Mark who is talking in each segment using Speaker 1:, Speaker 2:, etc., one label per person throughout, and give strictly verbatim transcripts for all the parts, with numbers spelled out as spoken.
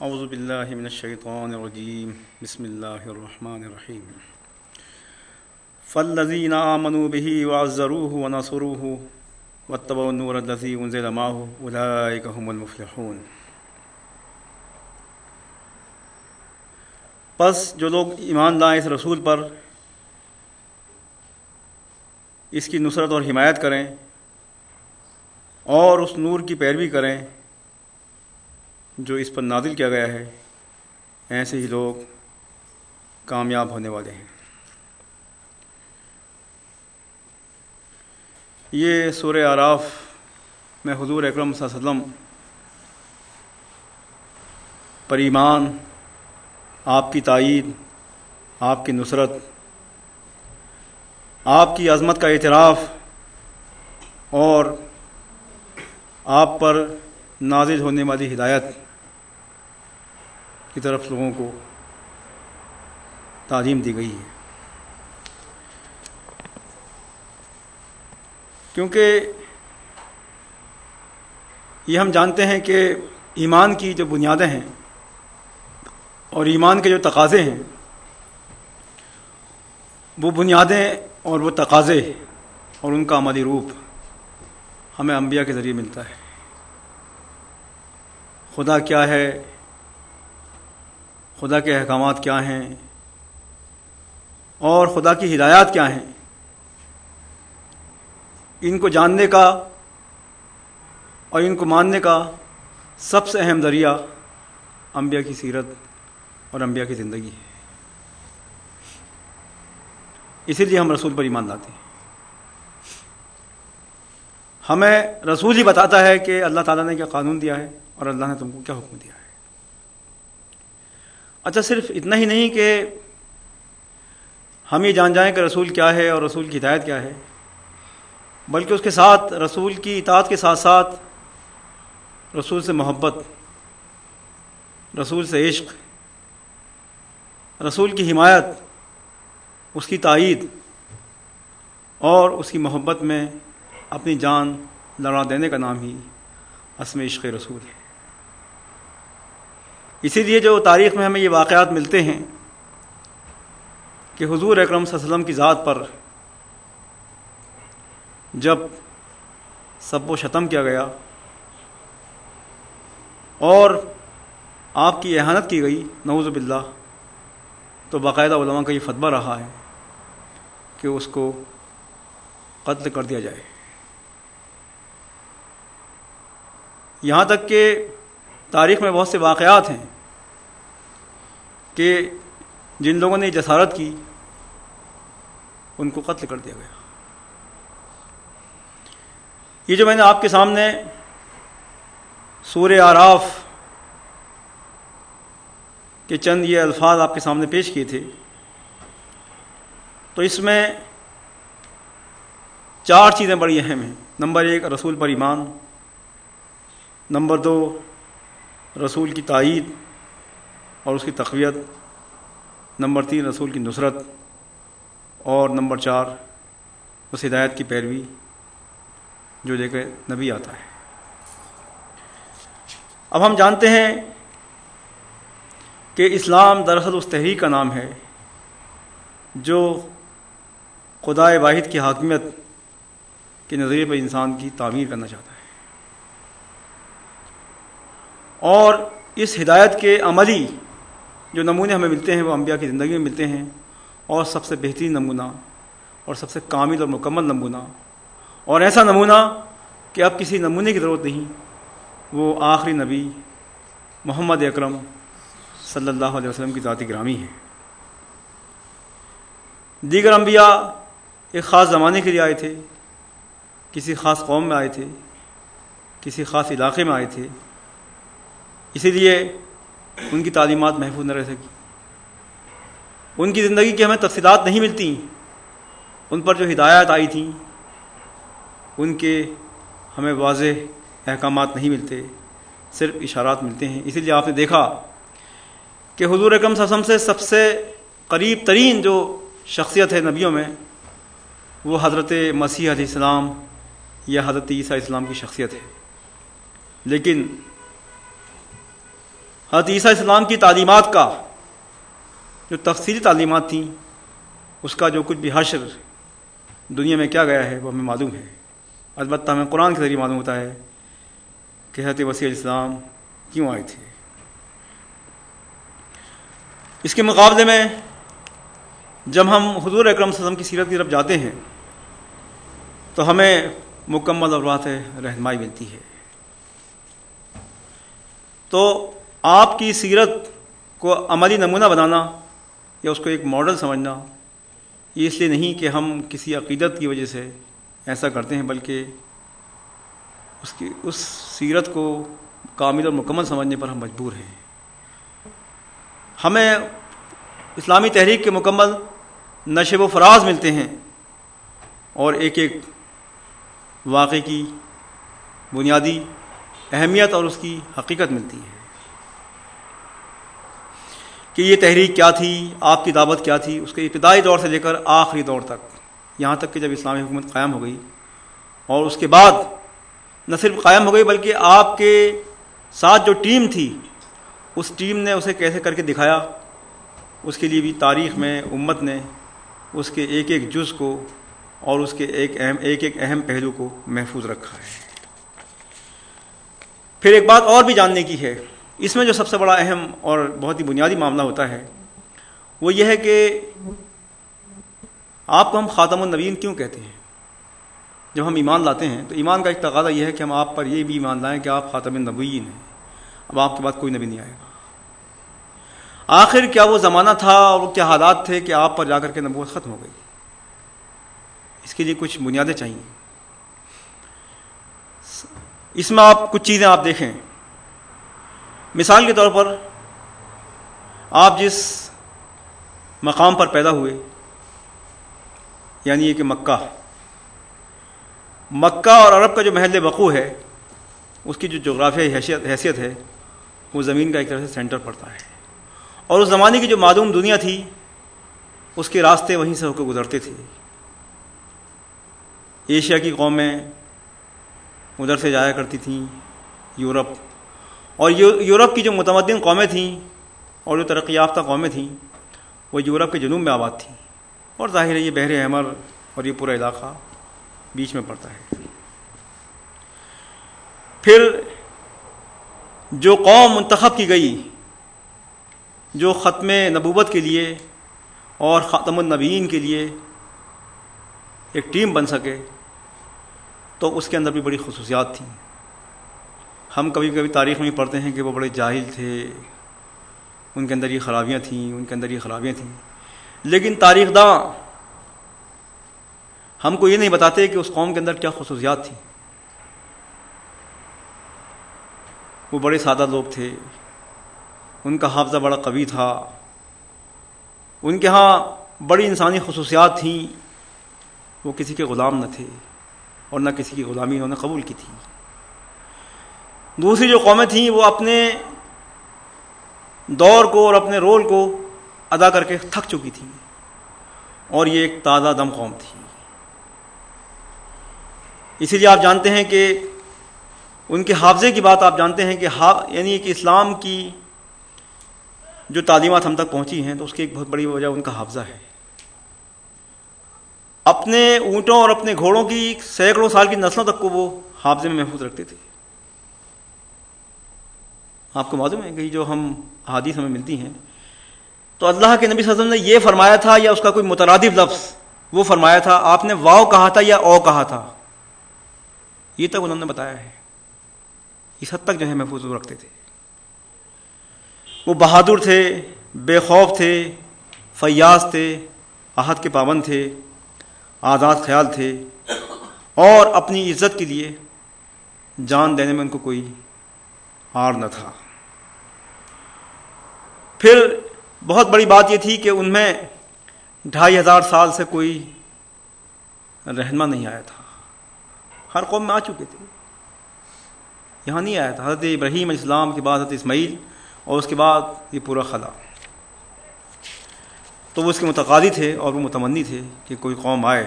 Speaker 1: اعوذ باللہ من الشیطان الرجیم بسم اللہ الرحمن الرحیم فالذین آمنوا بہ وعزروہ ونصروہ واتبعوا النور الذی انزل معہ اولئک هم المفلحون۔ پس جو لوگ ایمان لائیں اس رسول پر، اس کی نصرت اور حمایت کریں اور اس نور کی پیروی کریں جو اس پر نازل کیا گیا ہے، ایسے ہی لوگ کامیاب ہونے والے ہیں۔ یہ سورہ اعراف میں حضور اکرم صلی اللہ علیہ وسلم پر ایمان، آپ کی تائید، آپ کی نصرت، آپ کی عظمت کا اعتراف اور آپ پر نازل ہونے والی ہدایت کی طرف لوگوں کو تعلیم دی گئی ہے، کیونکہ یہ ہم جانتے ہیں کہ ایمان کی جو بنیادیں ہیں اور ایمان کے جو تقاضے ہیں، وہ بنیادیں اور وہ تقاضے اور ان کا عملی روپ ہمیں انبیاء کے ذریعے ملتا ہے۔ خدا کیا ہے، خدا کے احکامات کیا ہیں اور خدا کی ہدایات کیا ہیں، ان کو جاننے کا اور ان کو ماننے کا سب سے اہم ذریعہ انبیاء کی سیرت اور انبیاء کی زندگی ہے۔ اسی لیے ہم رسول پر ایمان لاتے ہیں۔ ہمیں رسول ہی بتاتا ہے کہ اللہ تعالیٰ نے کیا قانون دیا ہے اور اللہ نے تم کو کیا حکم دیا ہے۔ اچھا، صرف اتنا ہی نہیں کہ ہم یہ جان جائیں کہ رسول کیا ہے اور رسول کی ہدایت کیا ہے، بلکہ اس کے ساتھ رسول کی اطاعت کے ساتھ ساتھ رسول سے محبت، رسول سے عشق، رسول کی حمایت، اس کی تائید اور اس کی محبت میں اپنی جان لڑا دینے کا نام ہی اسم عشق رسول ہے۔ اسی لیے جو تاریخ میں ہمیں یہ واقعات ملتے ہیں کہ حضور اکرم صلی اللہ علیہ وسلم کی ذات پر جب سب و شتم کیا گیا اور آپ کی اہانت کی گئی، نعوذ باللہ، تو باقاعدہ علماء کا یہ فتویٰ رہا ہے کہ اس کو قتل کر دیا جائے۔ یہاں تک کہ تاریخ میں بہت سے واقعات ہیں کہ جن لوگوں نے جسارت کی ان کو قتل کر دیا گیا۔ یہ جو میں نے آپ کے سامنے سورہ اعراف کے چند یہ الفاظ آپ کے سامنے پیش کیے تھے، تو اس میں چار چیزیں بڑی اہم ہیں۔ نمبر ایک، رسول پر ایمان۔ نمبر دو، رسول کی تائید اور اس کی تقویت۔ نمبر تین، رسول کی نصرت۔ اور نمبر چار، اس ہدایت کی پیروی جو لے کے نبی آتا ہے۔ اب ہم جانتے ہیں کہ اسلام دراصل اس تحریک کا نام ہے جو خدائے واحد کی حاکمیت کے نظریے پر انسان کی تعمیر کرنا چاہتا ہے، اور اس ہدایت کے عملی جو نمونے ہمیں ملتے ہیں وہ انبیاء کی زندگی میں ملتے ہیں، اور سب سے بہترین نمونہ اور سب سے کامل اور مکمل نمونہ اور ایسا نمونہ کہ اب کسی نمونے کی ضرورت نہیں، وہ آخری نبی محمد اکرم صلی اللہ علیہ وسلم کی ذات گرامی ہے۔ دیگر انبیاء ایک خاص زمانے کے لیے آئے تھے، کسی خاص قوم میں آئے تھے، کسی خاص علاقے میں آئے تھے، اسی لیے ان کی تعلیمات محفوظ نہ رہ سکی، ان کی زندگی کی ہمیں تفصیلات نہیں ملتی، ان پر جو ہدایات آئی تھیں ان کے ہمیں واضح احکامات نہیں ملتے، صرف اشارات ملتے ہیں۔ اسی لیے آپ نے دیکھا کہ حضور اکرم صلی اللہ علیہ وسلم سے سب سے قریب ترین جو شخصیت ہے نبیوں میں، وہ حضرت مسیح علیہ السلام یا حضرت عیسیٰ علیہ السلام کی شخصیت ہے، لیکن حضرت عیسیٰ علیہ السلام کی تعلیمات کا جو تفصیلی تعلیمات تھیں اس کا جو کچھ بھی حشر دنیا میں کیا گیا ہے وہ ہمیں معلوم ہے. البتہ ہمیں قرآن کے ذریعے معلوم ہوتا ہے کہ حضرت مسیح علیہ السلام کیوں آئے تھے. اس کے مقابلے میں جب ہم حضور اکرم صلی اللہ علیہ وسلم کی سیرت کی طرف جاتے ہیں تو ہمیں مکمل اور واضح رہنمائی ملتی ہے. تو آپ کی سیرت کو عملی نمونہ بنانا یا اس کو ایک ماڈل سمجھنا یہ اس لیے نہیں کہ ہم کسی عقیدت کی وجہ سے ایسا کرتے ہیں، بلکہ اس کی اس سیرت کو کامل اور مکمل سمجھنے پر ہم مجبور ہیں. ہمیں اسلامی تحریک کے مکمل نشو و فراز ملتے ہیں اور ایک ایک واقعے کی بنیادی اہمیت اور اس کی حقیقت ملتی ہے کہ یہ تحریک کیا تھی، آپ کی دعوت کیا تھی، اس کے ابتدائی دور سے لے کر آخری دور تک، یہاں تک کہ جب اسلامی حکومت قائم ہو گئی اور اس کے بعد نہ صرف قائم ہو گئی بلکہ آپ کے ساتھ جو ٹیم تھی اس ٹیم نے اسے کیسے کر کے دکھایا، اس کے لیے بھی تاریخ میں امت نے اس کے ایک ایک جز کو اور اس کے ایک اہم ایک ایک اہم پہلو کو محفوظ رکھا ہے. پھر ایک بات اور بھی جاننے کی ہے، اس میں جو سب سے بڑا اہم اور بہت ہی بنیادی معاملہ ہوتا ہے وہ یہ ہے کہ آپ کو ہم خاتم النبیین کیوں کہتے ہیں. جب ہم ایمان لاتے ہیں تو ایمان کا ایک تقاضا یہ ہے کہ ہم آپ پر یہ بھی ایمان لائیں کہ آپ خاتم النبیین ہیں، اب آپ کے بعد کوئی نبی نہیں آئے گا. آخر کیا وہ زمانہ تھا اور وہ کیا حالات تھے کہ آپ پر جا کر کے نبوت ختم ہو گئی؟ اس کے لیے کچھ بنیادیں چاہیے. اس میں آپ کچھ چیزیں آپ دیکھیں. مثال کے طور پر آپ جس مقام پر پیدا ہوئے، یعنی یہ کہ مکہ مکہ اور عرب کا جو محل وقوع ہے اس کی جو جغرافیائی حیثیت حیثیت ہے وہ زمین کا ایک طرح سے سینٹر پڑتا ہے، اور اس زمانے کی جو معلوم دنیا تھی اس کے راستے وہیں سے ہو کے گزرتے تھے. ایشیا کی قومیں ادھر سے جایا کرتی تھیں یورپ، اور یورپ کی جو متمدن قومیں تھیں اور جو ترقی یافتہ قومیں تھیں وہ یورپ کے جنوب میں آباد تھیں، اور ظاہر ہے یہ بحر احمر اور یہ پورا علاقہ بیچ میں پڑتا ہے. پھر جو قوم منتخب کی گئی جو ختم نبوت کے لیے اور خاتم النبیین کے لیے ایک ٹیم بن سکے تو اس کے اندر بھی بڑی خصوصیات تھیں. ہم کبھی کبھی تاریخ میں پڑھتے ہیں کہ وہ بڑے جاہل تھے، ان کے اندر یہ خرابیاں تھیں ان کے اندر یہ خرابیاں تھیں لیکن تاریخ داں ہم کو یہ نہیں بتاتے کہ اس قوم کے اندر کیا خصوصیات تھیں. وہ بڑے سادہ لوگ تھے، ان کا حافظہ بڑا قوی تھا، ان کے ہاں بڑی انسانی خصوصیات تھیں، وہ کسی کے غلام نہ تھے اور نہ کسی کی غلامی انہوں نے قبول کی تھی. دوسری جو قومیں تھیں وہ اپنے دور کو اور اپنے رول کو ادا کر کے تھک چکی تھیں، اور یہ ایک تازہ دم قوم تھی. اسی لیے آپ جانتے ہیں کہ ان کے حافظے کی بات آپ جانتے ہیں کہ یعنی کہ اسلام کی جو تعلیمات ہم تک پہنچی ہیں تو اس کی ایک بہت بڑی وجہ ان کا حافظہ ہے. اپنے اونٹوں اور اپنے گھوڑوں کی سینکڑوں سال کی نسلوں تک کو وہ حافظے میں محفوظ رکھتے تھے. آپ کو معلوم ہے کہ جو ہم احادیث ہمیں ملتی ہیں تو اللہ کے نبی صلی اللہ علیہ وسلم نے یہ فرمایا تھا یا اس کا کوئی مترادف لفظ وہ فرمایا تھا، آپ نے واو کہا تھا یا او کہا تھا، یہ تک انہوں نے بتایا ہے. اس حد تک جو ہے محفوظ رکھتے تھے. وہ بہادر تھے، بے خوف تھے، فیاض تھے، عہد کے پابند تھے، آزاد خیال تھے، اور اپنی عزت کے لیے جان دینے میں ان کو کوئی ہار نہ تھا. پھر بہت بڑی بات یہ تھی کہ ان میں ڈھائی ہزار سال سے کوئی رہنما نہیں آیا تھا. ہر قوم میں آ چکے تھے، یہاں نہیں آیا تھا. حضرت ابراہیم علیہ السلام کے بعد حضرت اسماعیل اور اس کے بعد یہ پورا خلا. تو وہ اس کے متقاضی تھے اور وہ متمنی تھے کہ کوئی قوم آئے.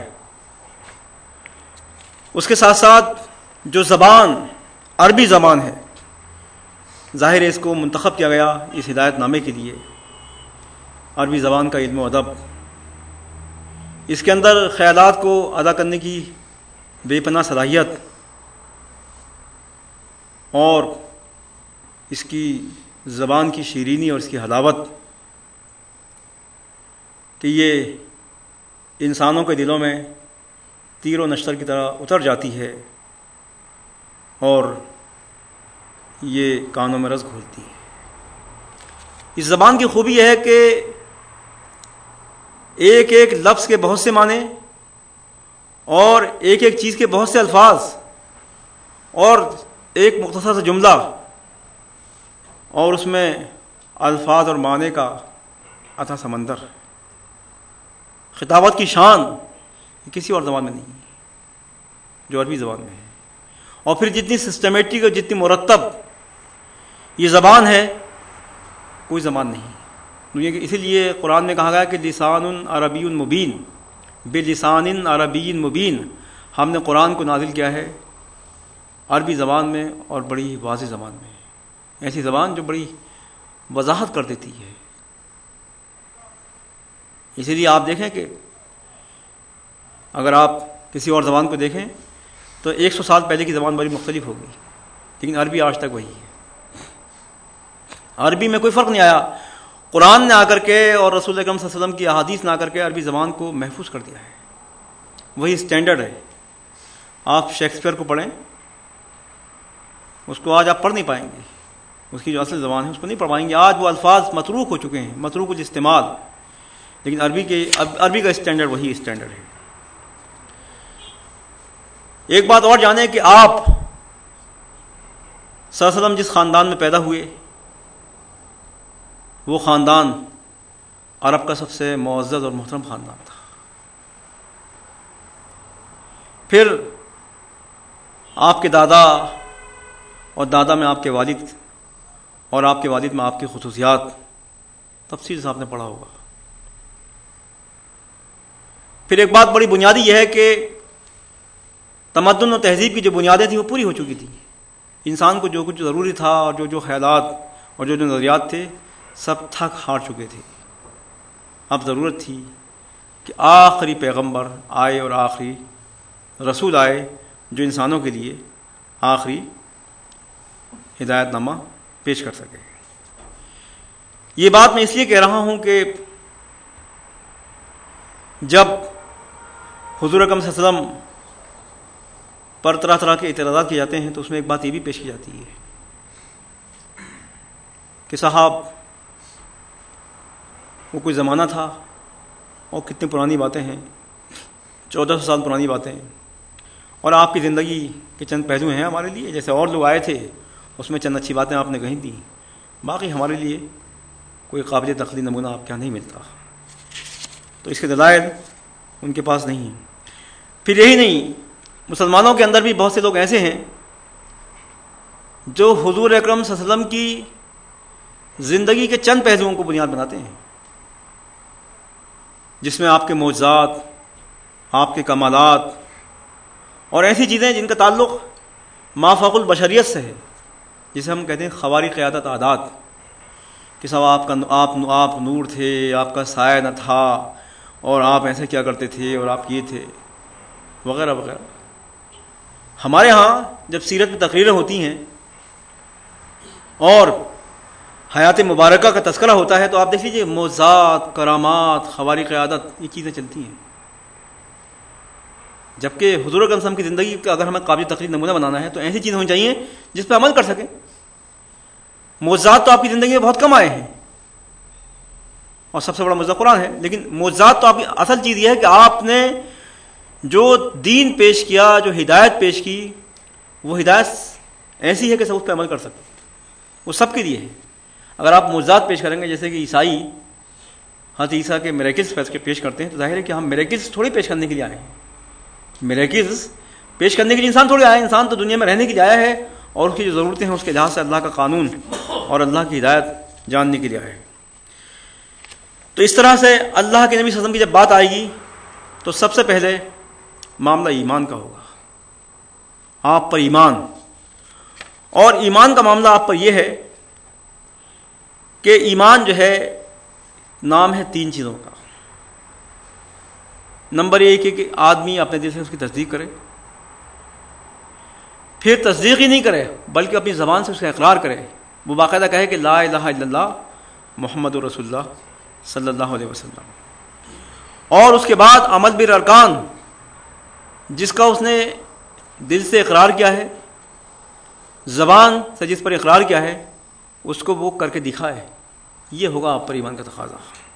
Speaker 1: اس کے ساتھ ساتھ جو زبان عربی زبان ہے ظاہر ہے اس کو منتخب کیا گیا اس ہدایت نامے کے لیے، عربی زبان کا علم و ادب، اس کے اندر خیالات کو ادا کرنے کی بے پناہ صلاحیت اور اس کی زبان کی شیرینی اور اس کی حلاوت کہ یہ انسانوں کے دلوں میں تیر و نشتر کی طرح اتر جاتی ہے اور یہ کانوں میں رس گھولتی ہے۔ اس زبان کی خوبی یہ ہے کہ ایک ایک لفظ کے بہت سے معنی اور ایک ایک چیز کے بہت سے الفاظ اور ایک مختصر سا جملہ اور اس میں الفاظ اور معنی کا اتھا سمندر، خطابت کی شان کسی اور زبان میں نہیں ہے جو عربی زبان میں ہے۔ اور پھر جتنی سسٹمیٹک اور جتنی مرتب یہ زبان ہے کوئی زبان نہیں دنیا کی۔ اسی لیے قرآن میں کہا گیا کہ لسان عربی مبین، بلسان عربی مبین، ہم نے قرآن کو نازل کیا ہے عربی زبان میں اور بڑی واضح زبان میں، ایسی زبان جو بڑی وضاحت کر دیتی ہے۔ اسی لیے آپ دیکھیں کہ اگر آپ کسی اور زبان کو دیکھیں تو ایک سو سال پہلے کی زبان بڑی مختلف ہوگی، لیکن عربی آج تک وہی ہے۔ عربی میں کوئی فرق نہیں آیا، قرآن نے آ کر کے اور رسول اکرم صلی اللہ علیہ وسلم کی احادیث نے آ کر کے عربی زبان کو محفوظ کر دیا ہے، وہی اسٹینڈرڈ ہے۔ آپ شیکسپیئر کو پڑھیں، اس کو آج آپ پڑھ نہیں پائیں گے، اس کی جو اصل زبان ہے اس کو نہیں پڑھ پائیں گے۔ آج وہ الفاظ متروک ہو چکے ہیں، متروک الاستعمال، لیکن عربی کے عربی کا اسٹینڈرڈ وہی اسٹینڈرڈ ہے۔ ایک بات اور جانیں کہ آپ صلی اللہ علیہ وسلم جس خاندان میں پیدا ہوئے وہ خاندان عرب کا سب سے معزز اور محترم خاندان تھا۔ پھر آپ کے دادا اور دادا میں آپ کے والد اور آپ کے والد میں آپ کی خصوصیات تفصیل سے آپ نے پڑھا ہوگا۔ پھر ایک بات بڑی بنیادی یہ ہے کہ تمدن و تہذیب کی جو بنیادیں تھیں وہ پوری ہو چکی تھیں، انسان کو جو کچھ ضروری تھا اور جو جو خیالات اور جو جو نظریات تھے سب تھک ہار چکے تھے۔ اب ضرورت تھی کہ آخری پیغمبر آئے اور آخری رسول آئے جو انسانوں کے لیے آخری ہدایت نامہ پیش کر سکے۔ یہ بات میں اس لیے کہہ رہا ہوں کہ جب حضور اکرم صلی اللہ علیہ وسلم پر طرح طرح کے اعتراضات کیے جاتے ہیں تو اس میں ایک بات یہ بھی پیش کی جاتی ہے کہ صاحب وہ کوئی زمانہ تھا اور کتنی پرانی باتیں ہیں، چودہ سو سال پرانی باتیں، اور آپ کی زندگی کے چند پہلو ہیں ہمارے لیے، جیسے اور لوگ آئے تھے اس میں چند اچھی باتیں آپ نے کہیں تھیں، باقی ہمارے لیے کوئی قابل تقلید نمونہ آپ کے یہاں نہیں ملتا۔ تو اس کے دلائل ان کے پاس نہیں ہیں۔ پھر یہی نہیں، مسلمانوں کے اندر بھی بہت سے لوگ ایسے ہیں جو حضور اکرم صلی اللہ علیہ وسلم کی زندگی کے چند پہلوؤں کو بنیاد بناتے ہیں، جس میں آپ کے معجزات، آپ کے کمالات اور ایسی چیزیں جن کا تعلق مافوق البشریت سے ہے، جسے ہم کہتے ہیں خوارق قیادت عادات، کہ صاحب آپ کا آپ آپ نور تھے، آپ کا سایہ نہ تھا، اور آپ ایسے کیا کرتے تھے، اور آپ یہ تھے، وغیرہ وغیرہ۔ ہمارے ہاں جب سیرت میں تقریریں ہوتی ہیں اور حیات مبارکہ کا تذکرہ ہوتا ہے تو آپ دیکھ لیجیے معجزات، کرامات، خوارق عادت، یہ چیزیں چلتی ہیں، جبکہ حضور اکرم صلی اللہ علیہ وسلم کی زندگی کا اگر ہمیں قابل تقلید نمونہ بنانا ہے تو ایسی چیزیں ہونی چاہیے جس پہ عمل کر سکیں۔ معجزات تو آپ کی زندگی میں بہت کم آئے ہیں اور سب سے بڑا معجزہ قرآن ہے، لیکن معجزات تو آپ کی اصل چیز یہ ہے کہ آپ نے جو دین پیش کیا، جو ہدایت پیش کی، وہ ہدایت ایسی ہے کہ سب اس پہ عمل کر سکتے، وہ سب کے لیے ہے۔ اگر آپ معجزات پیش کریں گے جیسے کہ عیسائی حضرت عیسیٰ کے میریکلز پیش کرتے ہیں تو ظاہر ہے کہ ہم میریکلز تھوڑی پیش کرنے کے لیے آئے ہیں، میریکلز پیش کرنے کے لیے انسان تھوڑی آیا ہے، انسان تو دنیا میں رہنے کے لیے آیا ہے اور اس کی جو ضرورتیں ہیں اس کے لحاظ سے اللہ کا قانون اور اللہ کی ہدایت جاننے کے لیے آیا ہے۔ تو اس طرح سے اللہ کے نبی صلی اللہ علیہ وسلم کی جب بات آئے گی تو سب سے پہلے معاملہ ایمان کا ہوگا، آپ پر ایمان، اور ایمان کا معاملہ آپ پر یہ ہے کہ ایمان جو ہے نام ہے تین چیزوں کا. نمبر ایک ہے کہ آدمی اپنے دل سے اس کی تصدیق کرے، پھر تصدیق ہی نہیں کرے بلکہ اپنی زبان سے اس کا اقرار کرے، وہ باقاعدہ کہے کہ لا الہ الا اللہ محمد رسول اللہ صلی اللہ علیہ وسلم. اور اس کے بعد عمل بالارکان، جس کا اس نے دل سے اقرار کیا ہے، زبان سے جس پر اقرار کیا ہے، اس کو وہ کر کے دکھائے. یہ ہوگا آپ پر ایمان کا تقاضا.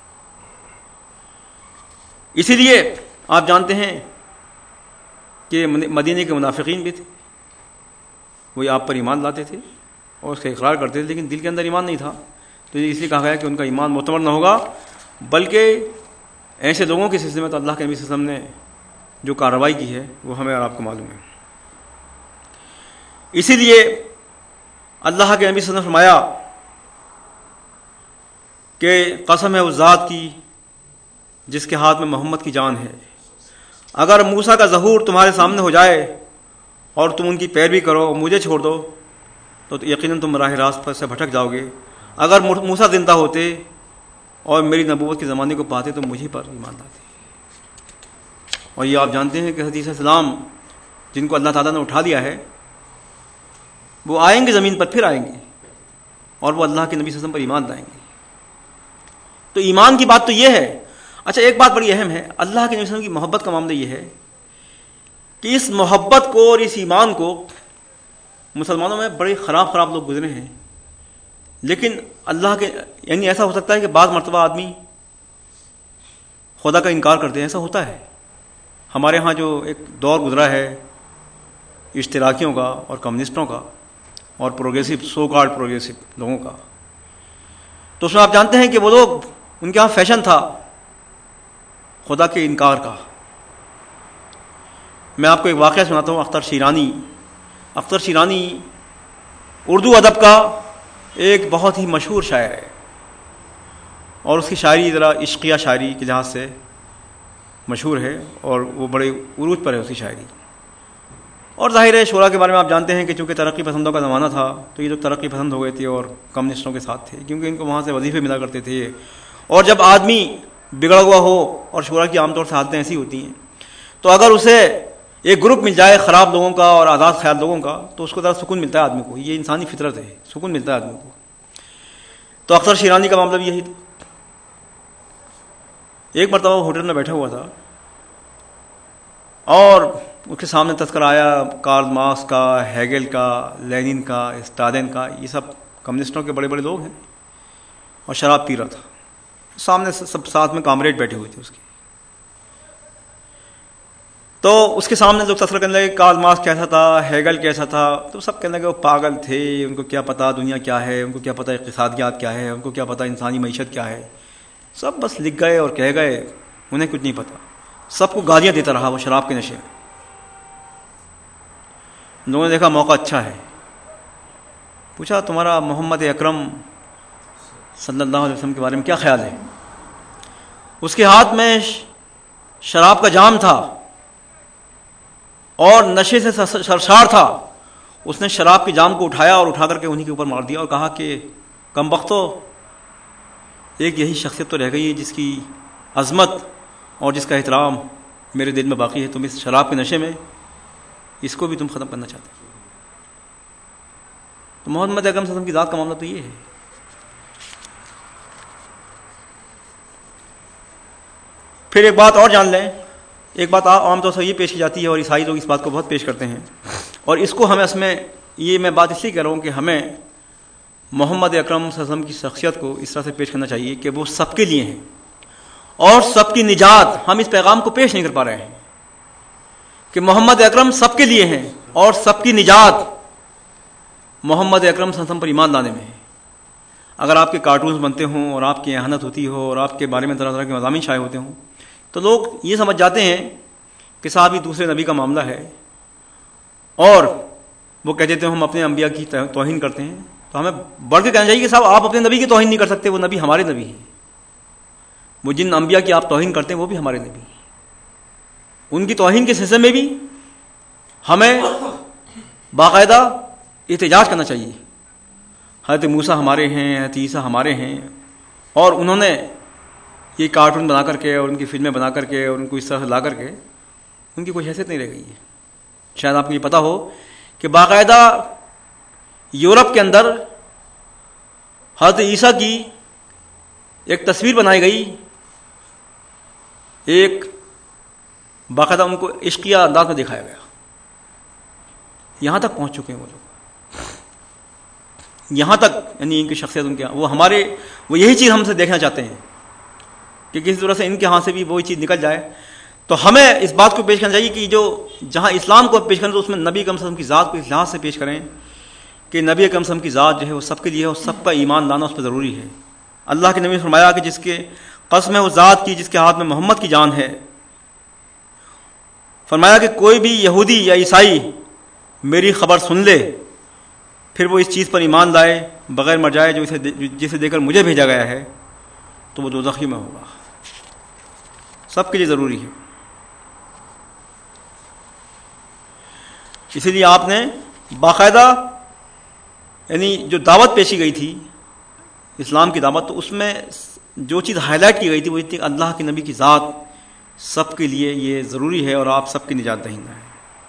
Speaker 1: اسی لیے آپ جانتے ہیں کہ مدینے کے منافقین بھی تھے، وہ آپ پر ایمان لاتے تھے اور اس کا اقرار کرتے تھے، لیکن دل کے اندر ایمان نہیں تھا. تو اس لیے کہا گیا کہ ان کا ایمان معتبر نہ ہوگا. بلکہ ایسے لوگوں کے سلسلے میں تو اللہ کے نبی صلی اللہ علیہ وسلم نے جو کارروائی کی ہے وہ ہمیں اور آپ کو معلوم ہے. اسی لیے اللہ کے نبی صلی اللہ علیہ وسلم نے فرمایا کہ قسم ہے اس ذات کی جس کے ہاتھ میں محمد کی جان ہے، اگر موسیٰ کا ظہور تمہارے سامنے ہو جائے اور تم ان کی پیروی کرو اور مجھے چھوڑ دو تو یقیناً تم راہ راست پر سے بھٹک جاؤ گے. اگر موسیٰ زندہ ہوتے اور میری نبوت کے زمانے کو پاتے تو مجھے پر ایمان لاتے. اور یہ آپ جانتے ہیں کہ حدیث السلام جن کو اللہ تعالیٰ نے اٹھا دیا ہے وہ آئیں گے زمین پر، پھر آئیں گے اور وہ اللہ کے نبی صلی اللہ علیہ وسلم پر ایمان لائیں گے. تو ایمان کی بات تو یہ ہے. اچھا ایک بات بڑی اہم ہے، اللہ کے نبی صلی اللہ علیہ وسلم کی محبت کا معاملہ یہ ہے کہ اس محبت کو اور اس ایمان کو مسلمانوں میں بڑے خراب خراب لوگ گزرے ہیں. لیکن اللہ کے یعنی ایسا ہو سکتا ہے کہ بعض مرتبہ آدمی خدا کا انکار کرتے ہیں، ایسا ہوتا ہے. ہمارے ہاں جو ایک دور گزرا ہے اشتراکیوں کا اور کمیونسٹوں کا اور پروگریسو سو کالڈ پروگریسو لوگوں کا، تو اس میں آپ جانتے ہیں کہ وہ لوگ ان کے ہاں فیشن تھا خدا کے انکار کا. میں آپ کو ایک واقعہ سناتا ہوں. اختر شیرانی اختر شیرانی اردو ادب کا ایک بہت ہی مشہور شاعر ہے اور اس کی شاعری ذرا عشقیہ شاعری کے لحاظ سے مشہور ہے اور وہ بڑے عروج پر ہے اس کی شاعری. اور ظاہر ہے شورا کے بارے میں آپ جانتے ہیں کہ چونکہ ترقی پسندوں کا زمانہ تھا تو یہ لوگ ترقی پسند ہو گئے تھے اور کمیونسٹوں کے ساتھ تھے، کیونکہ ان کو وہاں سے وظیفے ملا کرتے تھے. اور جب آدمی بگڑا ہوا ہو، اور شورا کی عام طور سے حالتیں ایسی ہوتی ہیں، تو اگر اسے ایک گروپ مل جائے خراب لوگوں کا اور آزاد خیال لوگوں کا تو اس کو ذرا سکون ملتا ہے آدمی کو. یہ انسانی فطرت ہے، سکون ملتا ہے آدمی کو. تو اختر شیرانی کا معاملہ بھی یہی تھا. ایک مرتبہ وہ ہوٹل میں بیٹھا ہوا تھا اور اس کے سامنے تذکرہ آیا کارل مارکس کا، ہیگل کا، لینن کا، اسٹالن کا. یہ سب کمیونسٹوں کے بڑے بڑے لوگ ہیں اور شراب پی رہا تھا. سامنے سب ساتھ میں کامریڈ بیٹھے ہوئے تھے اس کے. تو اس کے سامنے لوگ تذکرہ کرنے لگے کارل مارکس کیسا تھا، ہیگل کیسا تھا. تو سب کہنے لگے وہ پاگل تھے، ان کو کیا پتا دنیا کیا ہے، ان کو کیا پتا اقتصادیات کیا ہے، ان کو کیا پتا انسانی معیشت کیا ہے. سب بس لکھ گئے اور کہہ گئے، انہیں کچھ نہیں پتا. سب کو گالیاں دیتا رہا وہ شراب کے نشے میں. لوگوں نے دیکھا موقع اچھا ہے، پوچھا تمہارا محمد اکرم صلی اللہ علیہ وسلم کے بارے میں کیا خیال ہے. اس کے ہاتھ میں شراب کا جام تھا اور نشے سے سرشار تھا. اس نے شراب کے جام کو اٹھایا اور اٹھا کر کے انہی کے اوپر مار دیا اور کہا کہ کم بختو، ایک یہی شخصیت تو رہ گئی ہے جس کی عظمت اور جس کا احترام میرے دل میں باقی ہے. تم اس شراب کے نشے میں اس کو بھی تم ختم کرنا چاہتے ہو. تو محمد اکرم صلی اللہ علیہ وسلم کی ذات کا معاملہ تو یہ ہے. پھر ایک بات اور جان لیں، ایک بات عام طور سے یہ پیش کی جاتی ہے اور عیسائی لوگ اس بات کو بہت پیش کرتے ہیں، اور اس کو ہمیں اس میں یہ میں بات اس لیے کہہ رہا ہوں کہ ہمیں محمد اکرم صلی اللہ علیہ وسلم کی شخصیت کو اس طرح سے پیش کرنا چاہیے کہ وہ سب کے لیے ہیں اور سب کی نجات. ہم اس پیغام کو پیش نہیں کر پا رہے ہیں کہ محمد اکرم سب کے لیے ہیں اور سب کی نجات محمد اکرم صلی اللہ علیہ وسلم پر ایمان لانے میں ہے. اگر آپ کے کارٹونز بنتے ہوں اور آپ کی اہانت ہوتی ہو اور آپ کے بارے میں طرح طرح کے مضامین شائع ہوتے ہوں تو لوگ یہ سمجھ جاتے ہیں کہ صاحب یہ دوسرے نبی کا معاملہ ہے، اور وہ کہتے تھے ہم اپنے انبیاء کی توہین کرتے ہیں. تو ہمیں بڑھ کے کہنا چاہیے کہ صاحب آپ اپنے نبی کی توہین نہیں کر سکتے، وہ نبی ہمارے نبی ہیں. وہ جن انبیاء کی آپ توہین کرتے ہیں وہ بھی ہمارے نبی ہیں. ان کی توہین کے سلسلے میں بھی ہمیں باقاعدہ احتجاج کرنا چاہیے. حضرت موسیٰ ہمارے ہیں، حضرت عیسیٰ ہمارے ہیں، اور انہوں نے یہ کارٹون بنا کر کے اور ان کی فلمیں بنا کر کے اور ان کو اس طرح لا کر کے ان کی کوئی حیثیت نہیں رہ گئی ہے۔ شاید آپ کو یہ پتہ ہو کہ باقاعدہ یورپ کے اندر حضرت عیسیٰ کی ایک تصویر بنائی گئی، ایک باقاعدہ ان کو عشقیہ انداز میں دکھایا گیا۔ یہاں تک پہنچ چکے ہیں وہ لوگ، یہاں تک، یعنی ان کی شخصیت ان کے وہ ہمارے وہ یہی چیز ہم سے دیکھنا چاہتے ہیں کہ کسی طرح سے ان کے ہاں سے بھی وہی چیز نکل جائے۔ تو ہمیں اس بات کو پیش کرنا چاہیے کہ جو جہاں اسلام کو پیش کریں تو اس میں نبی اکرم صلی اللہ علیہ وسلم کی ذات کو اس لحاظ سے پیش کریں کہ نبی اکرم صلی اللہ علیہ وسلم کی ذات جو ہے وہ سب کے لیے ہے اور سب کا ایمان لانا اس پہ ضروری ہے۔ اللہ کے نبی نے فرمایا کہ جس کے قسم ہے وہ ذات کی جس کے ہاتھ میں محمد کی جان ہے، فرمایا کہ کوئی بھی یہودی یا عیسائی میری خبر سن لے پھر وہ اس چیز پر ایمان لائے بغیر مر جائے جو اسے جسے دے کر مجھے بھیجا گیا ہے تو وہ دوزخی میں ہوگا۔ سب کے لیے ضروری ہے۔ اسی لیے آپ نے باقاعدہ یعنی جو دعوت پیشی گئی تھی اسلام کی دعوت، تو اس میں جو چیز ہائی لائٹ کی گئی تھی وہ یہ تھی کہ اللہ کے نبی کی ذات سب کے لیے یہ ضروری ہے اور آپ سب کی نجات دہندہ ہیں۔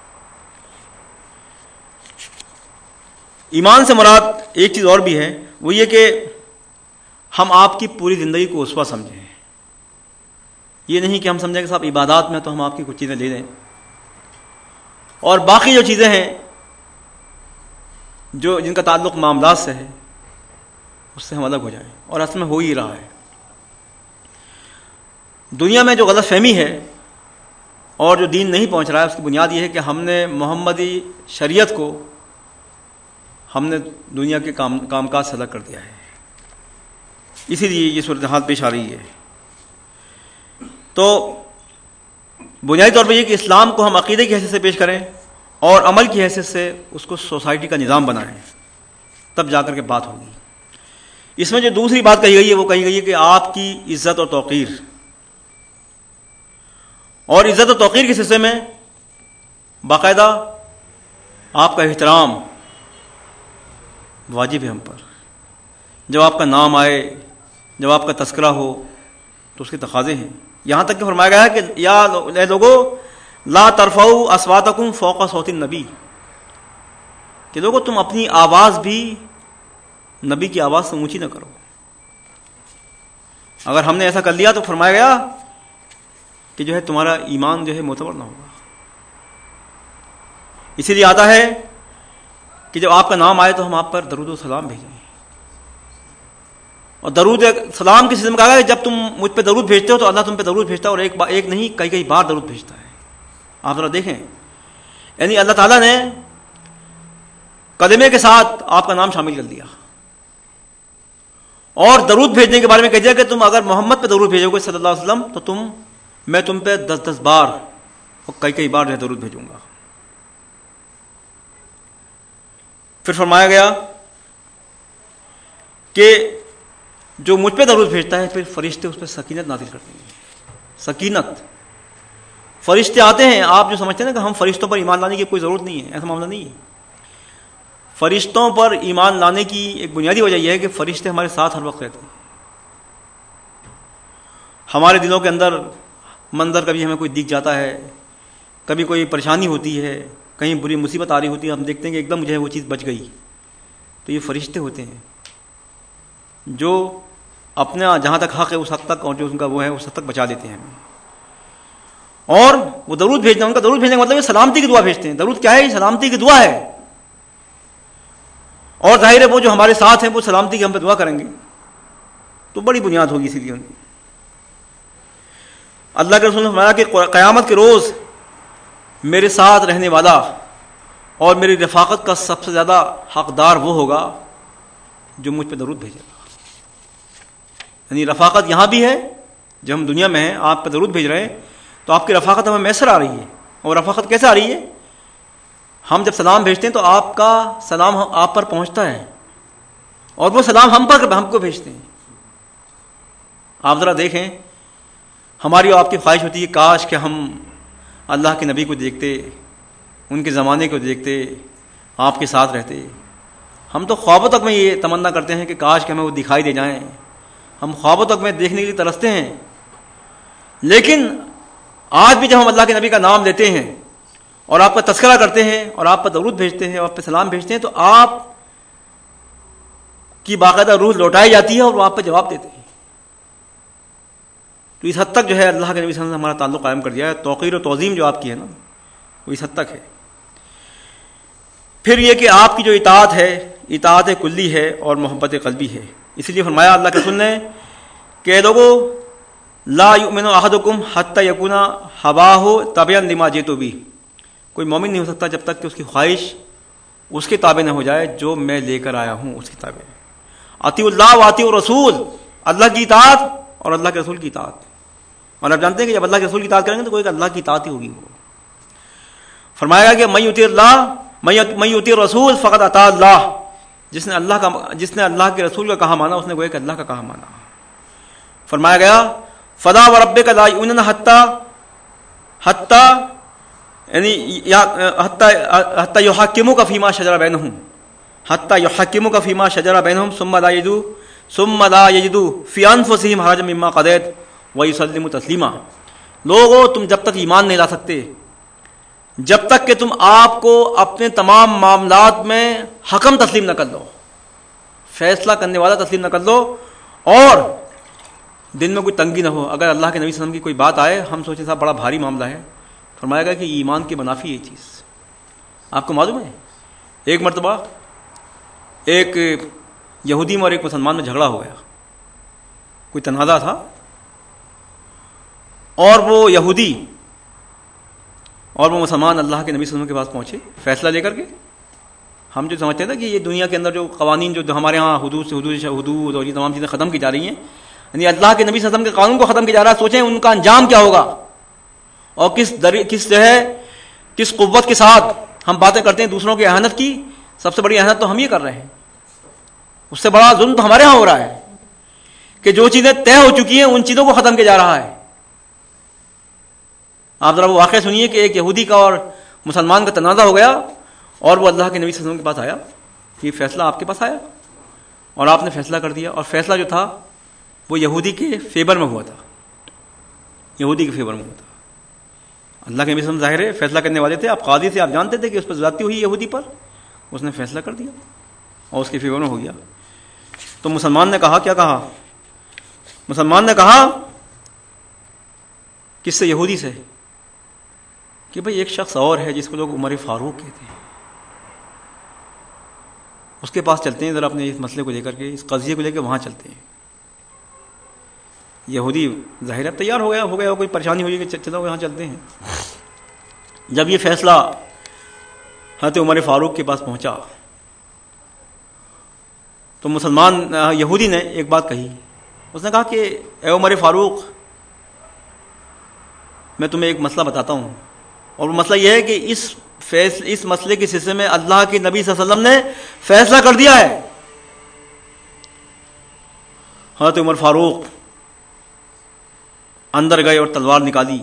Speaker 1: ایمان سے مراد ایک چیز اور بھی ہے، وہ یہ کہ ہم آپ کی پوری زندگی کو اسوہ سمجھیں۔ یہ نہیں کہ ہم سمجھیں کہ صاحب عبادات میں تو ہم آپ کی کچھ چیزیں لے لیں اور باقی جو چیزیں ہیں جو جن کا تعلق معاملات سے ہے اس سے ہم الگ ہو جائیں، اور اصل میں ہو ہی رہا ہے۔ دنیا میں جو غلط فہمی ہے اور جو دین نہیں پہنچ رہا ہے اس کی بنیاد یہ ہے کہ ہم نے محمدی شریعت کو ہم نے دنیا کے کام کام کاج سے الگ کر دیا ہے، اسی لیے یہ صورتحال پیش آ رہی ہے۔ تو بنیادی طور پر یہ کہ اسلام کو ہم عقیدے کی حیثیت سے پیش کریں اور عمل کی حیثیت سے اس کو سوسائٹی کا نظام بنائیں، تب جا کر کے بات ہوگی۔ اس میں جو دوسری بات کہی گئی ہے وہ کہی گئی ہے کہ آپ کی عزت اور توقیر، اور عزت و توقیر کے سلسلے میں باقاعدہ آپ کا احترام واجب ہے ہم پر۔ جب آپ کا نام آئے، جب آپ کا تذکرہ ہو تو اس کے تقاضے ہیں۔ یہاں تک کہ فرمایا گیا ہے کہ یا اے لوگو لا ترفعوا اصواتکم فوق صوت النبی، کہ لوگو تم اپنی آواز بھی نبی کی آواز سے اونچی نہ کرو۔ اگر ہم نے ایسا کر لیا تو فرمایا گیا کہ جو ہے تمہارا ایمان جو ہے معتبر نہ ہوگا۔ اسی لیے آتا ہے کہ جب آپ کا نام آئے تو ہم آپ پر درود و سلام بھیجیں، اور درود سلام کے سلسلے میں کہا گیا کہ جب تم مجھ پہ درود بھیجتے ہو تو اللہ تم پہ درود بھیجتا ہے، اور ایک با ایک نہیں کئی کئی بار درود بھیجتا ہے۔ آپ ذرا دیکھیں، یعنی اللہ تعالیٰ نے کلمے کے ساتھ آپ کا نام شامل کر دیا اور درود بھیجنے کے بارے میں کہہ دیا کہ تم اگر محمد پہ درود بھیجو گے صلی اللہ علیہ وسلم تو تم میں تم پہ دس دس بار اور کئی کئی بار جو ہے درود بھیجوں گا۔ پھر فرمایا گیا کہ جو مجھ پہ درود بھیجتا ہے پھر فرشتے اس پہ سکینت نازل کرتے ہیں۔ سکینت، فرشتے آتے ہیں، آپ جو سمجھتے ہیں نا کہ ہم فرشتوں پر ایمان لانے کی کوئی ضرورت نہیں ہے، ایسا معاملہ نہیں ہے۔ فرشتوں پر ایمان لانے کی ایک بنیادی وجہ یہ ہے کہ فرشتے ہمارے ساتھ ہر وقت رہتے ہیں۔ ہمارے دلوں کے اندر منظر کبھی ہمیں کوئی دکھ جاتا ہے، کبھی کوئی پریشانی ہوتی ہے، کہیں بری مصیبت آ رہی ہوتی ہے، ہم دیکھتے ہیں کہ ایک دم مجھے وہ چیز بچ گئی، تو یہ فرشتے ہوتے ہیں جو اپنا جہاں تک حق ہے اس حق تک اور جو ان کا وہ ہے اس حد تک بچا دیتے ہیں ہمیں۔ اور وہ درود بھیجنا، ان کا درود بھیجنے کا مطلب ہے سلامتی کی دعا بھیجتے ہیں۔ درود کیا ہے؟ سلامتی کی دعا ہے، اور ظاہر ہے وہ جو ہمارے ساتھ ہیں وہ سلامتی کی ہم پہ دعا کریں گے تو بڑی بنیاد ہوگی۔ اسی لیے اللہ کے رسول نے فرمایا کہ قیامت کے روز میرے ساتھ رہنے والا اور میری رفاقت کا سب سے زیادہ حقدار وہ ہوگا جو مجھ پہ درود بھیجے گا۔ یعنی رفاقت یہاں بھی ہے، جب ہم دنیا میں ہیں آپ پہ درود بھیج رہے ہیں تو آپ کی رفاقت ہمیں میسر آ رہی ہے۔ اور رفاقت کیسے آ رہی ہے؟ ہم جب سلام بھیجتے ہیں تو آپ کا سلام آپ پر پہنچتا ہے اور وہ سلام ہم پر ہم کو بھیجتے ہیں۔ آپ ذرا دیکھیں، ہماری اور آپ کی خواہش ہوتی ہے کاش کہ ہم اللہ کے نبی کو دیکھتے، ان کے زمانے کو دیکھتے، آپ کے ساتھ رہتے۔ ہم تو خوابوں تک میں یہ تمنا کرتے ہیں کہ کاش کہ ہمیں وہ دکھائی دے جائیں، ہم خوابوں تک میں دیکھنے کے لیے ترستے ہیں. لیکن آج بھی جب ہم اللہ کے نبی کا نام لیتے ہیں اور آپ کا تذکرہ کرتے ہیں اور آپ پر درود بھیجتے ہیں اور آپ پہ سلام بھیجتے ہیں تو آپ کی باقاعدہ روح لوٹائی جاتی ہے اور وہ آپ پہ جواب دیتے ہیں. تو اس حد تک جو ہے اللہ کے نبی صلی اللہ علیہ وسلم نے ہمارا تعلق قائم کر دیا ہے. توقیر و تعظیم جو آپ کی ہے نا وہ اس حد تک ہے. پھر یہ کہ آپ کی جو اطاعت ہے اطاعت کلی ہے اور محبت قلبی ہے. اس لیے فرمایا اللہ کے رسول نے کہ لوگوں لا یؤمن احدکم حتی یکون ہواہ تبعا لما جئت بہ، کوئی مومن نہیں ہو سکتا جب تک کہ اس کی خواہش اس کے تابع نہ ہو جائے جو میں لے کر آیا ہوں اس کے تابع. اطیعوا اللہ واطیعوا الرسول، اللہ کی اطاعت اور اللہ کے رسول کی اطاعت. اور آپ جانتے ہیں کہ جب اللہ کے رسول کی اطاعت کریں گے تو کوئی اللہ کی اطاعت ہی ہوگی. وہ فرمایا کہ من یطیع اللہ من یطیع الرسول فقد اطاع اللہ، جس نے اللہ کا جس نے اللہ کے رسول کا کہا مانا اس نے گویا کہ اللہ کا کہا مانا. فرمایا گیا فلا وربک لا یؤمنون حتی حتی یعنی حتی یحکموک فیما شجر بینہم حتی یحکموک فیما شجر بینہم ثم لا یجدوا ثم لا یجدوا فی انفسہم حرجا مما قضیت ویسلموا تسلیما. لوگوں تم جب تک ایمان نہیں لا سکتے جب تک کہ تم آپ کو اپنے تمام معاملات میں حکم تسلیم نہ کر لو، فیصلہ کرنے والا تسلیم نہ کر لو، اور دل میں کوئی تنگی نہ ہو. اگر اللہ کے نبی صلی اللہ علیہ وسلم کی کوئی بات آئے ہم سوچے صاحب بڑا بھاری معاملہ ہے، فرمایا گا کہ ایمان کے منافی یہ چیز. آپ کو معلوم ہے ایک مرتبہ ایک یہودی میں اور ایک مسلمان میں جھگڑا ہو گیا، کوئی تنازع تھا، اور وہ یہودی اور وہ مسلمان اللہ کے نبی صلی اللہ علیہ وسلم کے پاس پہنچے فیصلہ لے کر کے. ہم جو سمجھتے ہیں نا کہ یہ دنیا کے اندر جو قوانین جو ہمارے ہاں حدود سے حدود حدود اور یہ تمام چیزیں ختم کی جا رہی ہیں، یعنی اللہ کے نبی صلی اللہ علیہ وسلم کے قانون کو ختم کیا جا رہا ہے، سوچیں ان کا انجام کیا ہوگا اور کس در کس جو ہے کس قوت کے ساتھ ہم باتیں کرتے ہیں دوسروں کی اہانت کی. سب سے بڑی اہانت تو ہم یہ کر رہے ہیں، اس سے بڑا ظلم تو ہمارے ہاں ہو رہا ہے کہ جو چیزیں طے ہو چکی ہیں ان چیزوں کو ختم کیا جا رہا ہے. آپ ذرا وہ واقعہ سنیے کہ ایک یہودی کا اور مسلمان کا تنازع ہو گیا اور وہ اللہ کے نبی صلی اللہ علیہ وسلم کے پاس آیا، یہ فیصلہ آپ کے پاس آیا اور آپ نے فیصلہ کر دیا، اور فیصلہ جو تھا وہ یہودی کے فیور میں ہوا تھا، یہودی کے فیور میں ہوا تھا. اللہ کے نبی صلی اللہ علیہ وسلم ظاہر ہے فیصلہ کرنے والے تھے، آپ قاضی سے آپ جانتے تھے کہ اس پر زیادتی ہوئی یہودی پر، اس نے فیصلہ کر دیا اور اس کے فیور میں ہو گیا. تو مسلمان نے کہا، کیا کہا؟ مسلمان نے کہا کس سے؟ یہودی سے، کہ بھئی ایک شخص اور ہے جس کو لوگ عمر فاروق کہتے ہیں، اس کے پاس چلتے ہیں ذرا اپنے اس مسئلے کو لے کر کے، اس قضیے کو لے کے وہاں چلتے ہیں. یہودی ظاہر تیار ہو گیا ہو گیا کوئی پریشانی ہوئی کہ چلو یہاں چلتے ہیں. جب یہ فیصلہ حضرت عمر فاروق کے پاس پہنچا تو مسلمان یہودی نے ایک بات کہی، اس نے کہا کہ اے عمر فاروق میں تمہیں ایک مسئلہ بتاتا ہوں، اور وہ مسئلہ یہ ہے کہ اس فیصل اس مسئلے کے سلسلے میں اللہ کے نبی صلی اللہ علیہ وسلم نے فیصلہ کر دیا ہے. حضرت عمر فاروق اندر گئے اور تلوار نکالی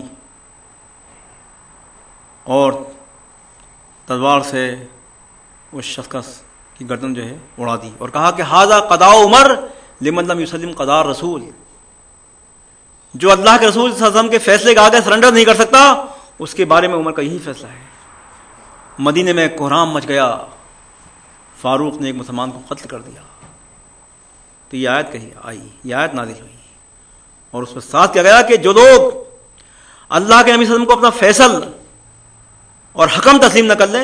Speaker 1: اور تلوار سے اس شخص کی گردن جو ہے اڑا دی اور کہا کہ ھذا قضاء عمر لمن لم یسلم قضاء الرسول، جو اللہ کے رسول صلی اللہ علیہ وسلم کے فیصلے کے آگے سرنڈر نہیں کر سکتا اس کے بارے میں عمر کا یہی فیصلہ ہے. مدینے میں کوہرام مچ گیا، فاروق نے ایک مسلمان کو قتل کر دیا. تو یہ آیت کہی آئی، یہ آیت نازل ہوئی اور اس میں ساتھ کیا گیا کہ جو لوگ اللہ کے نبی صلی اللہ علیہ وسلم کو اپنا فیصل اور حکم تسلیم نہ کر لیں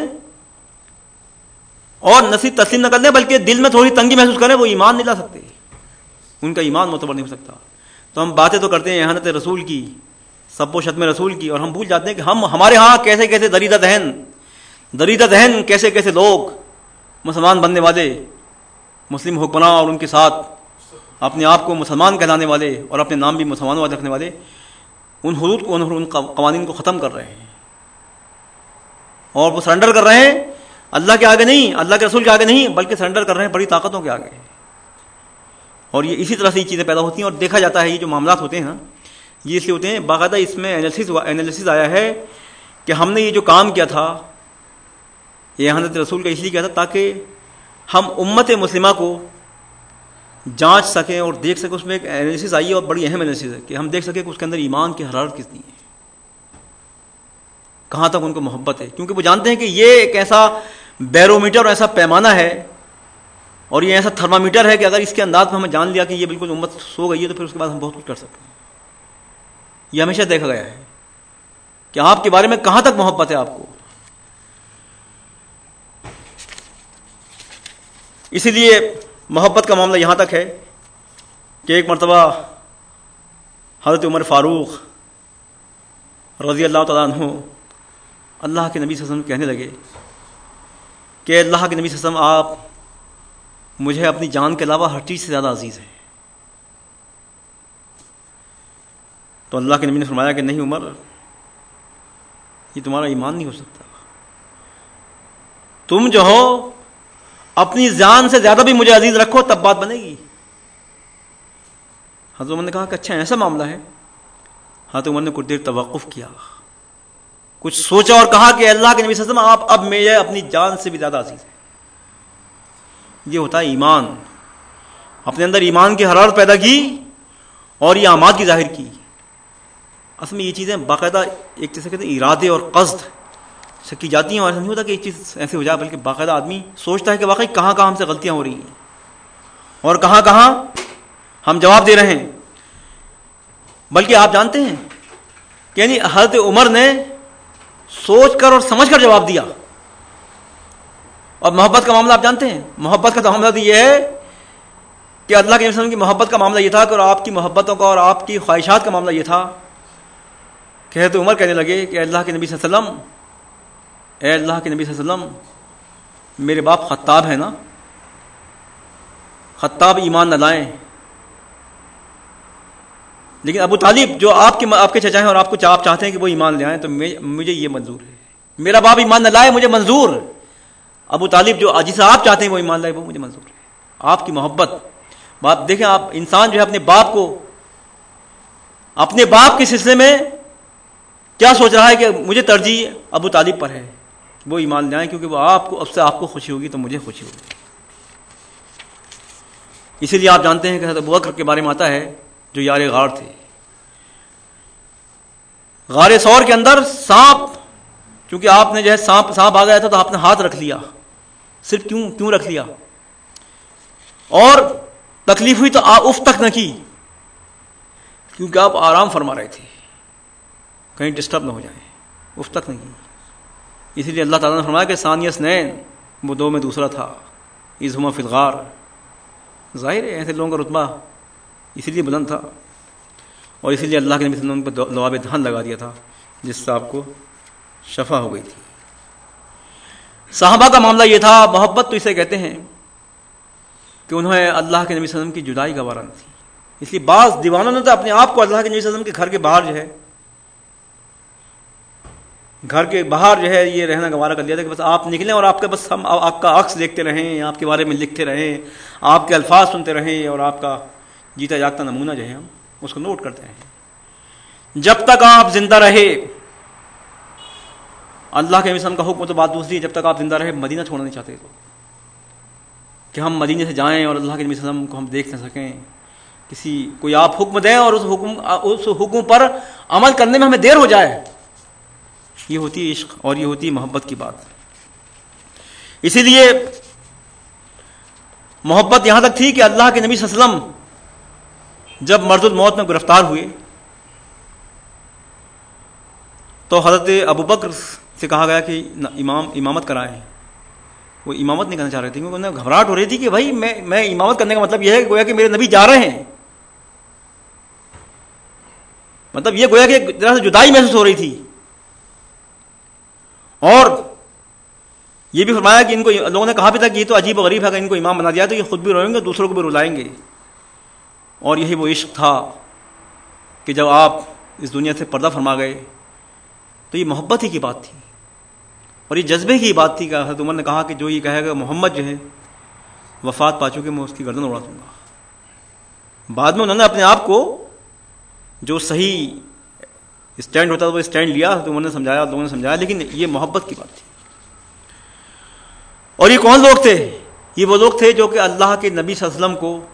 Speaker 1: اور نہ صرف تسلیم نہ کر لیں بلکہ دل میں تھوڑی تنگی محسوس کریں، وہ ایمان نہیں لا سکتے، ان کا ایمان معتبر نہیں ہو سکتا. تو ہم باتیں تو کرتے ہیں احانت رسول کی، سب و شتم رسول کی، اور ہم بھول جاتے ہیں کہ ہم ہمارے ہاں کیسے کیسے دریدہ ذہن دریدہ ذہن کیسے کیسے لوگ مسلمان بننے والے، مسلم حکمراں اور ان کے ساتھ اپنے آپ کو مسلمان کہلانے والے اور اپنے نام بھی مسلمانوں والے رکھنے والے، ان حدود کو ان قوانین کو ختم کر رہے ہیں اور وہ سرنڈر کر رہے ہیں اللہ کے آگے نہیں، اللہ کے رسول کے آگے نہیں، بلکہ سرنڈر کر رہے ہیں بڑی طاقتوں کے آگے. اور یہ اسی طرح سے یہ چیزیں پیدا ہوتی ہیں اور دیکھا جاتا ہے یہ جو معاملات ہوتے ہیں نا یہ اس لیے ہوتے ہیں، باقاعدہ اس میں انالیسس انالیسس آیا ہے کہ ہم نے یہ جو کام کیا تھا یہ حضرت رسول کا اس لیے کیا تھا تاکہ ہم امت مسلمہ کو جانچ سکیں اور دیکھ سکیں. اس میں ایک انالیسس آئی ہے اور بڑی اہم انالیسس ہے کہ ہم دیکھ سکیں کہ اس کے اندر ایمان کی حرارت کتنی ہے, کہاں تک ان کو محبت ہے. کیونکہ وہ جانتے ہیں کہ یہ ایک ایسا بیرومیٹر اور ایسا پیمانہ ہے اور یہ ایسا تھرمامیٹر ہے کہ اگر اس کے انداز میں ہمیں جان لیا کہ یہ بالکل امت سو گئی ہے تو پھر اس کے بعد ہم بہت کچھ کر سکتے ہیں. یہ ہمیشہ دیکھا گیا ہے کہ آپ کے بارے میں کہاں تک محبت ہے آپ کو. اسی لیے محبت کا معاملہ یہاں تک ہے کہ ایک مرتبہ حضرت عمر فاروق رضی اللہ تعالیٰ عنہ اللہ کے نبی صلی اللہ علیہ وسلم کہنے لگے کہ اللہ کے نبی صلی اللہ علیہ وسلم آپ مجھے اپنی جان کے علاوہ ہر چیز سے زیادہ عزیز ہیں. تو اللہ کے نبی نے فرمایا کہ نہیں عمر, یہ تمہارا ایمان نہیں ہو سکتا. تم جو ہو اپنی جان سے زیادہ بھی مجھے عزیز رکھو تب بات بنے گی. حضرت عمر نے کہا کہ اچھا ایسا معاملہ ہے. حضرت عمر نے کچھ دیر توقف کیا, کچھ سوچا اور کہا کہ اللہ کے نبی صلی اللہ علیہ وسلم آپ اب مجھے اپنی جان سے بھی زیادہ عزیز ہیں. یہ ہوتا ہے ایمان. اپنے اندر ایمان کی حرارت پیدا کی اور یہ اعمال کی ظاہر کی. اصل میں یہ چیزیں باقاعدہ ایک جیسے کہتے ہیں ارادے اور قصد سے کی جاتی ہیں, اور ایسا نہیں ہوتا کہ ایک چیز ایسے ہو جائے, بلکہ باقاعدہ آدمی سوچتا ہے کہ واقعی کہاں کہاں ہم سے غلطیاں ہو رہی ہیں اور کہاں کہاں ہم جواب دے رہے ہیں. بلکہ آپ جانتے ہیں کہ یعنی حضرت عمر نے سوچ کر اور سمجھ کر جواب دیا. اور محبت کا معاملہ آپ جانتے ہیں, محبت کا معاملہ تو یہ ہے کہ اللہ کے نبی صلی اللہ علیہ وسلم کی محبت کا معاملہ یہ تھا کہ اور آپ کی محبتوں کا اور آپ کی خواہشات کا معاملہ یہ تھا کہ حضرت عمر کہنے لگے کہ اللہ کے نبی صلی اللہ علیہ وسلم, اے اللہ کے نبی صلی اللہ علیہ وسلم, میرے باپ خطاب ہے نا, خطاب ایمان نہ لائیں, لیکن ابو طالب جو آپ کے آپ کے چچا ہیں اور آپ کو آپ چاہتے ہیں کہ وہ ایمان لے آئیں, تو مجھے یہ منظور ہے. میرا باپ ایمان نہ لائے مجھے منظور, ابو طالب جو جسے آپ چاہتے ہیں وہ ایمان لائے وہ مجھے منظور ہے. آپ کی محبت, باپ دیکھیں, آپ انسان جو ہے اپنے باپ کو, اپنے باپ کے سلسلے میں کیا سوچ رہا ہے کہ مجھے ترجیح ابو طالب پر ہے, وہ ایمان لے آئیں کیونکہ وہ آپ کو, اب سے آپ کو خوشی ہوگی تو مجھے خوشی ہوگی. اسی لیے آپ جانتے ہیں کہ حضرت ابوبکر کے بارے میں آتا ہے جو یار غار تھے. غار ثور کے اندر سانپ, کیونکہ آپ نے جو ہے سانپ سانپ آ گیا تھا تو آپ نے ہاتھ رکھ لیا. صرف کیوں کیوں رکھ لیا؟ اور تکلیف ہوئی تو اف تک نہ کی, کیونکہ آپ آرام فرما رہے تھے, کہیں ڈسٹرب نہ ہو جائیں, اف تک نہیں کی. اسی لیے اللہ تعالیٰ نے فرمایا کہ ثانی اثنین, وہ دو میں دوسرا تھا, اذ ہما فی الغار. ظاہر ہے ایسے لوگوں کا رتبہ اسی لیے بلند تھا, اور اسی لیے اللہ کے نبی صلی اللہ علیہ وسلم پر لواب دہن لگا دیا تھا جس سے آپ کو شفا ہو گئی تھی. صحابہ کا معاملہ یہ تھا, محبت تو اسے کہتے ہیں کہ انہیں اللہ کے نبی صلی اللہ علیہ وسلم کی جدائی کا وارا نہ تھی. اس لیے بعض دیوانوں نے تو اپنے آپ کو اللہ کے نبی صلی اللہ علیہ وسلم کے گھر کے باہر جو ہے گھر کے باہر جو ہے یہ رہنا گوارا کر لیا تھا کہ بس آپ نکلیں اور آپ کا بس ہم آپ کا عکس دیکھتے رہیں, آپ کے بارے میں لکھتے رہیں, آپ کے الفاظ سنتے رہیں, اور آپ کا جیتا جاگتا نمونہ جو ہے ہم اس کو نوٹ کرتے رہیں. جب تک آپ زندہ رہے, اللہ کے نبی صلی اللہ علیہ وسلم کا حکم تو بات دوسری ہے, جب تک آپ زندہ رہے مدینہ چھوڑنا نہیں چاہتے تو کہ ہم مدینے سے جائیں اور اللہ کے نبی صلی اللہ علیہ وسلم کو ہم دیکھ نہ سکیں. کسی کوئی آپ حکم دیں اور اس حکم اس حکم پر عمل کرنے میں ہمیں دیر ہو جائے, یہ ہوتی ہے عشق اور یہ ہوتی ہے محبت کی بات. اسی لیے محبت یہاں تک تھی کہ اللہ کے نبی صلی اللہ علیہ وسلم جب مرض الموت میں گرفتار ہوئے تو حضرت ابوبکر سے کہا گیا کہ امام امامت کرائیں. وہ امامت نہیں کرنا چاہ رہے تھے کیونکہ انہیں گھبراہٹ ہو رہی تھی کہ بھائی میں میں امامت کرنے کا مطلب یہ ہے کہ گویا کہ میرے نبی جا رہے ہیں, مطلب یہ گویا کہ ایک طرح سے جدائی محسوس ہو رہی تھی. اور یہ بھی فرمایا کہ ان کو لوگوں نے کہا بھی تھا کہ یہ تو عجیب و غریب ہے, اگر ان کو امام بنا دیا تو یہ خود بھی روئیں گے دوسروں کو بھی رلائیں گے. اور یہی وہ عشق تھا کہ جب آپ اس دنیا سے پردہ فرما گئے تو یہ محبت ہی کی بات تھی اور یہ جذبے کی بات تھی کہ حضرت عمر نے کہا کہ جو یہ کہے گا محمد جو ہے وفات پا چکے, میں اس کی گردن اڑا دوں گا. بعد میں انہوں نے اپنے آپ کو جو صحیح اسٹینڈ ہوتا وہ اسٹینڈ لیا, تو انہوں نے سمجھایا, لوگوں نے سمجھایا, لیکن یہ محبت کی بات تھی. اور یہ کون لوگ تھے؟ یہ وہ لوگ تھے جو کہ اللہ کے نبی صلی اللہ علیہ وسلم کو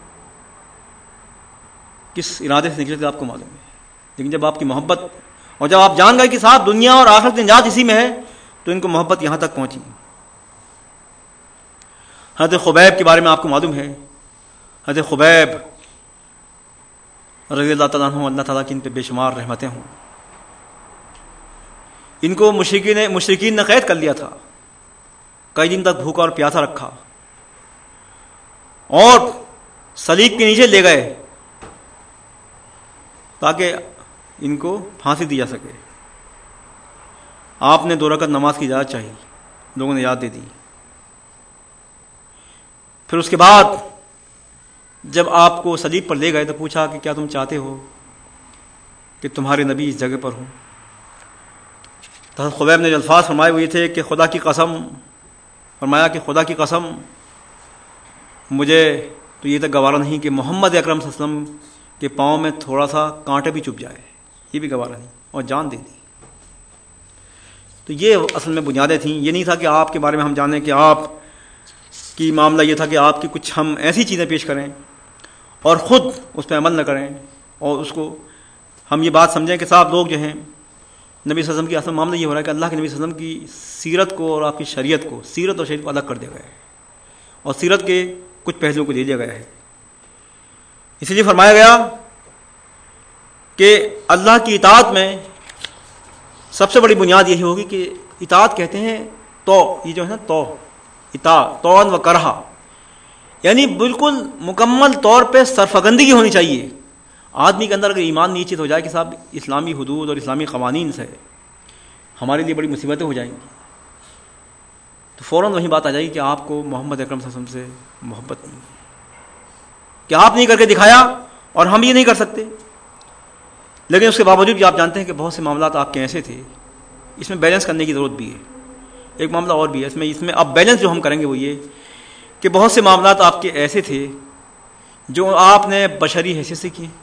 Speaker 1: کس ارادے سے نکلے تھے آپ کو معلوم ہے، لیکن جب آپ کی محبت اور جب آپ جان گئے کہ صاحب دنیا اور آخرت کی نجات اسی میں ہے، تو ان کو محبت یہاں تک پہنچی۔ حضرت خبیب کے بارے میں آپ کو معلوم ہے، حضرت خبیب رضی اللہ تعالیٰ عنہ، اللہ تعالیٰ کی ان پہ بے شمار رحمتیں ہوں، ان کو مشرکین نے مشرکین نے قید کر لیا تھا، کئی دن تک بھوکا اور پیاسا رکھا اور صلیب کے نیچے لے گئے تاکہ ان کو پھانسی دی جا سکے۔ آپ نے دو رکعت نماز کی اجازت چاہی، لوگوں نے یاد دے دی۔ پھر اس کے بعد جب آپ کو صلیب پر لے گئے تو پوچھا کہ کیا تم چاہتے ہو کہ تمہارے نبی اس جگہ پر ہوں؟ تو حضرت خبیب نے جو الفاظ فرمائے وہ یہ تھے کہ خدا کی قسم، فرمایا کہ خدا کی قسم مجھے تو یہ تک گوارا نہیں کہ محمد اکرم صلی اللہ علیہ وسلم کے پاؤں میں تھوڑا سا کانٹے بھی چپ جائے، یہ بھی گوارا نہیں، اور جان دے دی۔ تو یہ اصل میں بنیادیں تھیں۔ یہ نہیں تھا کہ آپ کے بارے میں ہم جانیں کہ آپ کی معاملہ یہ تھا کہ آپ کی کچھ ہم ایسی چیزیں پیش کریں اور خود اس پہ عمل نہ کریں اور اس کو ہم یہ بات سمجھیں کہ صاحب لوگ جو ہیں نبی صلی اللہ علیہ وسلم کی اصل معاملہ یہ ہو رہا ہے کہ اللہ کے نبی صلی اللہ علیہ وسلم کی سیرت کو اور آپ کی شریعت کو، سیرت اور شریعت کو الگ کر دیا گیا ہے اور سیرت کے کچھ پہلوؤں کو لے لیا گیا ہے۔ اسی لیے فرمایا گیا کہ اللہ کی اطاعت میں سب سے بڑی بنیاد یہی ہوگی کہ اطاعت کہتے ہیں تو، یہ جو ہے نا تو اطاعت طوعاً و کرہا، یعنی بالکل مکمل طور پہ سرفگندگی ہونی چاہیے۔ آدمی کے اندر اگر ایمان نیچت ہو جائے کہ صاحب اسلامی حدود اور اسلامی قوانین سے ہمارے لیے بڑی مصیبتیں ہو جائیں گی، تو فوراً وہی بات آ جائے گی کہ آپ کو محمد اکرم صلی اللہ علیہ وسلم سے محبت نہیں ہے، کہ آپ نہیں کر کے دکھایا اور ہم یہ نہیں کر سکتے۔ لیکن اس کے باوجود بھی آپ جانتے ہیں کہ بہت سے معاملات آپ کے ایسے تھے، اس میں بیلنس کرنے کی ضرورت بھی ہے۔ ایک معاملہ اور بھی ہے اس میں اس میں اب بیلنس جو ہم کریں گے وہ یہ کہ بہت سے معاملات آپ کے ایسے تھے جو آپ نے بشری حیثیت سے کیے،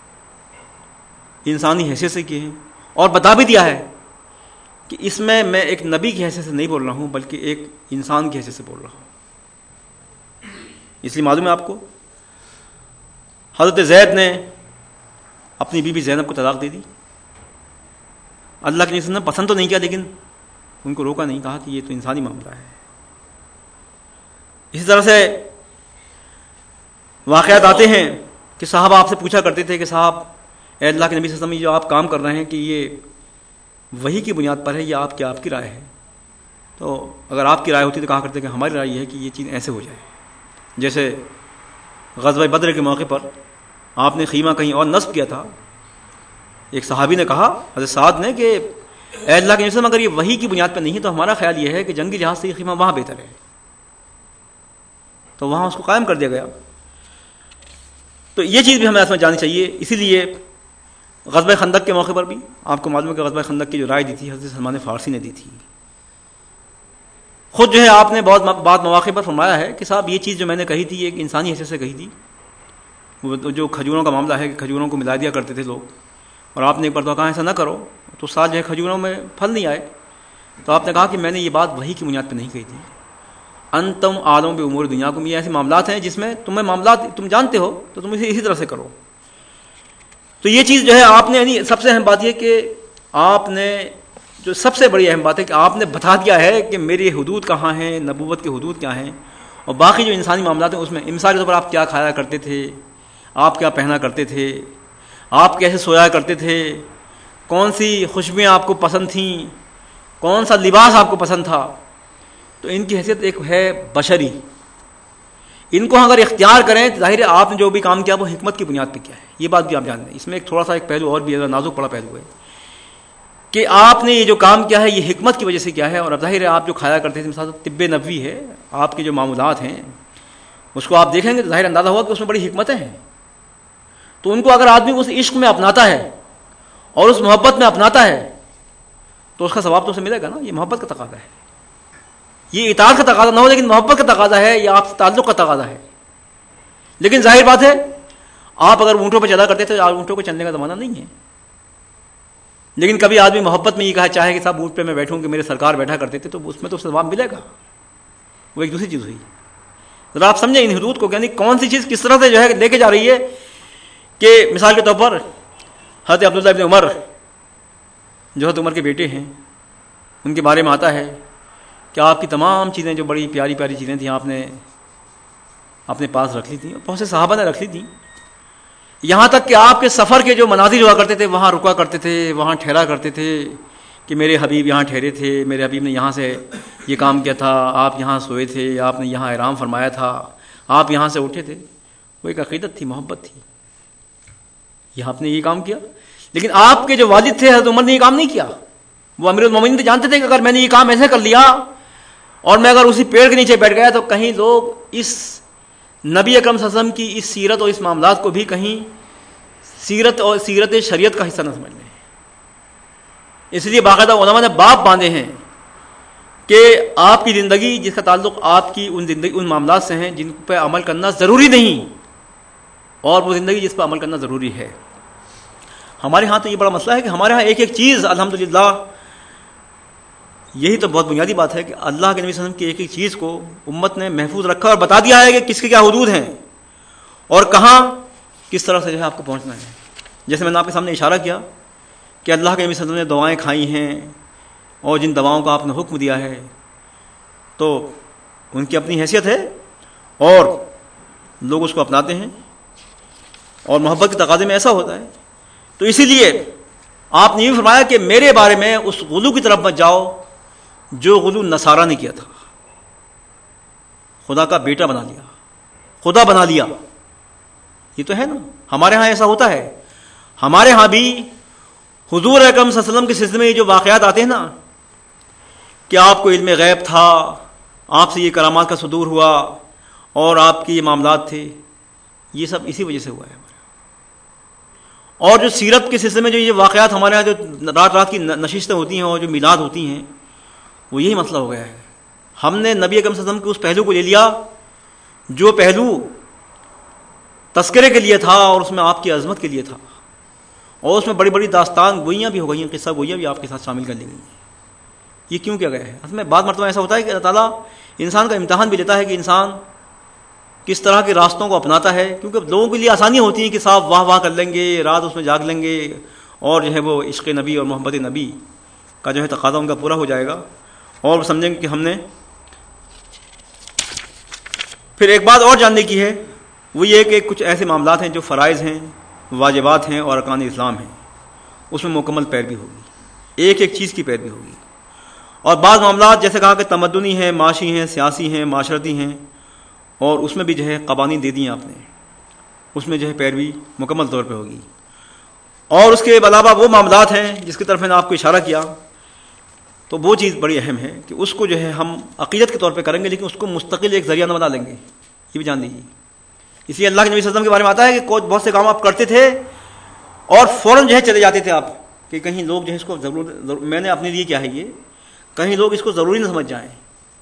Speaker 1: انسانی حیثیت سے کیے ہیں، اور بتا بھی دیا ہے کہ اس میں میں ایک نبی کی حیثیت سے نہیں بول رہا ہوں بلکہ ایک انسان کی حیثیت سے بول رہا ہوں۔ اس لیے معلوم ہے آپ کو حضرت زید نے اپنی بیوی زینب کو طلاق دے دی۔ اللہ کے نبی نے پسند تو نہیں کیا لیکن ان کو روکا نہیں، کہا کہ یہ تو انسانی معاملہ ہے۔ اسی طرح سے واقعات آتے ہیں کہ صحابہ آپ سے پوچھا کرتے تھے کہ صاحب اے اللہ کے نبی صلی اللہ علیہ وسلم، یہ جو آپ کام کر رہے ہیں کہ یہ وحی کی بنیاد پر ہے یا آپ کیا آپ کی رائے ہے؟ تو اگر آپ کی رائے ہوتی تو کہا کرتے کہ ہماری رائے یہ ہے کہ یہ چیز ایسے ہو جائے۔ جیسے غزوہ بدر کے موقع پر آپ نے خیمہ کہیں اور نصب کیا تھا، ایک صحابی نے کہا حضرت سعد نے کہ اے اللہ کے نبی صلی اللہ علیہ وسلم، اگر یہ وحی کی بنیاد پر نہیں ہے تو ہمارا خیال یہ ہے کہ جنگی لحاظ سے یہ خیمہ وہاں بہتر ہے، تو وہاں اس کو قائم کر دیا گیا۔ تو یہ چیز بھی ہمیں اس میں جاننی چاہیے۔ اسی لیے غزوہ خندق کے موقع پر بھی آپ کو معلوم ہے کہ غزوہ خندق کی جو رائے دی تھی حضرت سلمان فارسی نے دی تھی۔ خود جو ہے آپ نے بہت بات مواقع پر فرمایا ہے کہ صاحب یہ چیز جو میں نے کہی تھی ایک انسانی حیثیت سے کہی تھی، وہ جو کھجوروں کا معاملہ ہے کہ کھجوروں کو ملا دیا کرتے تھے لوگ، اور آپ نے ایک بار تو کہا ایسا نہ کرو، تو سال جو ہے کھجوروں میں پھل نہیں آئے، تو آپ نے کہا کہ میں نے یہ بات وحی کی بنیاد پہ نہیں کہی تھی۔ انتم عالم بامور دنیاکم، یہ ایسے معاملات ہیں جس میں تمہیں معاملات تم جانتے ہو تو تم اسے اسی طرح سے کرو۔ تو یہ چیز جو ہے آپ نے، یعنی سب سے اہم بات یہ کہ آپ نے، جو سب سے بڑی اہم بات ہے کہ آپ نے بتا دیا ہے کہ میری حدود کہاں ہیں، نبوت کی حدود کیا ہیں، اور باقی جو انسانی معاملات ہیں اس میں مثال کے طور پر آپ کیا کھایا کرتے تھے، آپ کیا پہنا کرتے تھے، آپ کیسے سویا کرتے تھے، کون سی خوشبوئیں آپ کو پسند تھیں، کون سا لباس آپ کو پسند تھا، تو ان کی حیثیت ایک ہے بشری۔ ان کو اگر اختیار کریں تو ظاہر ہے آپ نے جو بھی کام کیا وہ حکمت کی بنیاد پہ کیا ہے، یہ بات بھی آپ جان لیں۔ اس میں ایک تھوڑا سا ایک پہلو اور بھی ہے، نازک پڑا پہلو ہے کہ آپ نے یہ جو کام کیا ہے یہ حکمت کی وجہ سے کیا ہے، اور اب ظاہر ہے آپ جو کھایا کرتے تھے مثال طب نبوی ہے، آپ کے جو معمولات ہیں اس کو آپ دیکھیں گے تو ظاہر اندازہ ہوا کہ اس میں بڑی حکمتیں ہیں۔ تو ان کو اگر آدمی اس عشق میں اپناتا ہے اور اس محبت میں اپناتا ہے تو اس کا ثواب تو اسے ملے گا نا۔ یہ محبت کا تقاضا ہے، یہ اطاعت کا تقاضا نہ ہو لیکن محبت کا تقاضا ہے، یا آپ سے تعلق کا تقاضا ہے۔ لیکن ظاہر بات ہے آپ اگر اونٹوں پہ چلا کرتے تھے، آج اونٹوں پہ چلنے کا زمانہ نہیں ہے، لیکن کبھی آدمی محبت میں یہ کہا چاہے کہ صاحب اونٹ پہ میں بیٹھوں کہ میرے سرکار بیٹھا کرتے تھے، تو اس میں تو ثواب ملے گا، وہ ایک دوسری چیز ہوئی۔ ذرا آپ سمجھیں ان حدود کو، یعنی کون سی چیز کس طرح سے جو ہے لے کے جا رہی ہے کہ مثال کے طور پر حضرت عبداللہ ابن عمر جو حضرت عمر کے بیٹے ہیں، ان کے بارے میں آتا ہے کہ آپ کی تمام چیزیں جو بڑی پیاری پیاری چیزیں تھیں آپ نے اپنے پاس رکھ لی تھیں، بہت سے صحابہ نے رکھ لی تھیں، یہاں تک کہ آپ کے سفر کے جو مناظر ہوا کرتے تھے وہاں رکا کرتے تھے، وہاں ٹھہرا کرتے تھے کہ میرے حبیب یہاں ٹھہرے تھے، میرے حبیب نے یہاں سے یہ کام کیا تھا، آپ یہاں سوئے تھے، آپ نے یہاں احرام فرمایا تھا، آپ یہاں سے اٹھے تھے. وہ ایک عقیدت تھی، محبت تھی، یہ آپ نے یہ کام کیا. لیکن آپ کے جو والد تھے حضرت عمر نے یہ کام نہیں کیا. وہ امیر المومنین تو جانتے تھے کہ اگر میں نے یہ کام ایسے کر لیا اور میں اگر اسی پیڑ کے نیچے بیٹھ گیا تو کہیں لوگ اس نبی اکرم صلی اللہ علیہ وسلم کی اس سیرت اور اس معاملات کو بھی کہیں سیرت اور سیرت شریعت کا حصہ نہ سمجھ لیں. اس لیے باقاعدہ علماء نے باب باندھے ہیں کہ آپ کی زندگی جس کا تعلق آپ کی ان زندگی ان معاملات سے ہیں جن پہ عمل کرنا ضروری نہیں، اور وہ زندگی جس پہ عمل کرنا ضروری ہے. ہمارے ہاں تو یہ بڑا مسئلہ ہے کہ ہمارے ہاں ایک ایک چیز الحمدللہ، یہی تو بہت بنیادی بات ہے کہ اللہ کے نبی صلی اللہ علیہ وسلم کی ایک ایک چیز کو امت نے محفوظ رکھا اور بتا دیا ہے کہ کس کے کیا حدود ہیں اور کہاں کس طرح سے جو ہے آپ کو پہنچنا ہے. جیسے میں نے آپ کے سامنے اشارہ کیا کہ اللہ کے نبی صلی اللہ علیہ وسلم نے دعائیں کھائی ہیں اور جن دواؤں کا آپ نے حکم دیا ہے تو ان کی اپنی حیثیت ہے اور لوگ اس کو اپناتے ہیں اور محبت کے تقاضے میں ایسا ہوتا ہے. تو اسی لیے آپ نے یہ فرمایا کہ میرے بارے میں اس غلو کی طرف مت جاؤ جو غلو نصارہ نے کیا تھا، خدا کا بیٹا بنا لیا، خدا بنا لیا. یہ تو ہے نا، ہمارے ہاں ایسا ہوتا ہے. ہمارے ہاں بھی حضور اکرم صلی اللہ علیہ وسلم کے سلسلے میں یہ جو واقعات آتے ہیں نا کہ آپ کو علم غیب تھا، آپ سے یہ کرامات کا صدور ہوا اور آپ کے یہ معاملات تھے، یہ سب اسی وجہ سے ہوا ہے. اور جو سیرت کے سلسلے میں جو یہ واقعات ہمارے یہاں جو رات رات کی نشستیں ہوتی ہیں اور جو میلاد ہوتی ہیں، وہ یہی مسئلہ ہو گیا ہے. ہم نے نبی اکرم صلی اللہ علیہ وسلم کے اس پہلو کو لے لیا جو پہلو تذکرے کے لیے تھا اور اس میں آپ کی عظمت کے لیے تھا، اور اس میں بڑی بڑی داستان گوئیاں بھی ہو گئی ہیں، قصہ گوئیاں بھی آپ کے ساتھ شامل کر لی گئی ہیں. یہ کیوں کیا گیا ہے؟ اصل میں بعض مرتبہ ایسا ہوتا ہے کہ اللہ تعالیٰ انسان کا امتحان بھی لیتا ہے کہ انسان کس طرح کے راستوں کو اپناتا ہے، کیونکہ لوگوں کے لیے آسانی ہوتی ہے کہ صاحب واہ واہ کر لیں گے، رات اس میں جاگ لیں گے اور جو ہے وہ عشق نبی اور محبت نبی کا جو ہے تقاضا ان کا پورا ہو جائے گا اور وہ سمجھیں گے کہ ہم نے. پھر ایک بات اور جاننے کی ہے، وہ یہ کہ کچھ ایسے معاملات ہیں جو فرائض ہیں، واجبات ہیں اور ارکان اسلام ہیں، اس میں مکمل پیروی ہوگی، ایک ایک چیز کی پیروی ہوگی. اور بعض معاملات جیسے کہا کہ تمدنی ہیں، معاشی ہیں، سیاسی ہیں، معاشرتی ہیں، اور اس میں بھی جو ہے قوانین دے دی آپ نے، اس میں جو ہے پیروی مکمل طور پہ ہوگی. اور اس کے علاوہ وہ معاملات ہیں جس کی طرف میں نے آپ کو اشارہ کیا، تو وہ چیز بڑی اہم ہے کہ اس کو جو ہے ہم عقیدت کے طور پہ کریں گے، لیکن اس کو مستقل ایک ذریعہ نہ بنا لیں گے، یہ بھی جان لیجیے. اس لیے اللہ کے نبی صلی اللہ علیہ وسلم کے بارے میں آتا ہے کہ بہت سے کام آپ کرتے تھے اور فوراً جو ہے چلے جاتے تھے آپ کہ کہیں لوگ جو ہے اس کو ضرور, ضرور میں نے اپنے لیے کیا ہے یہ کہیں لوگ اس کو ضروری نہ سمجھ جائیں.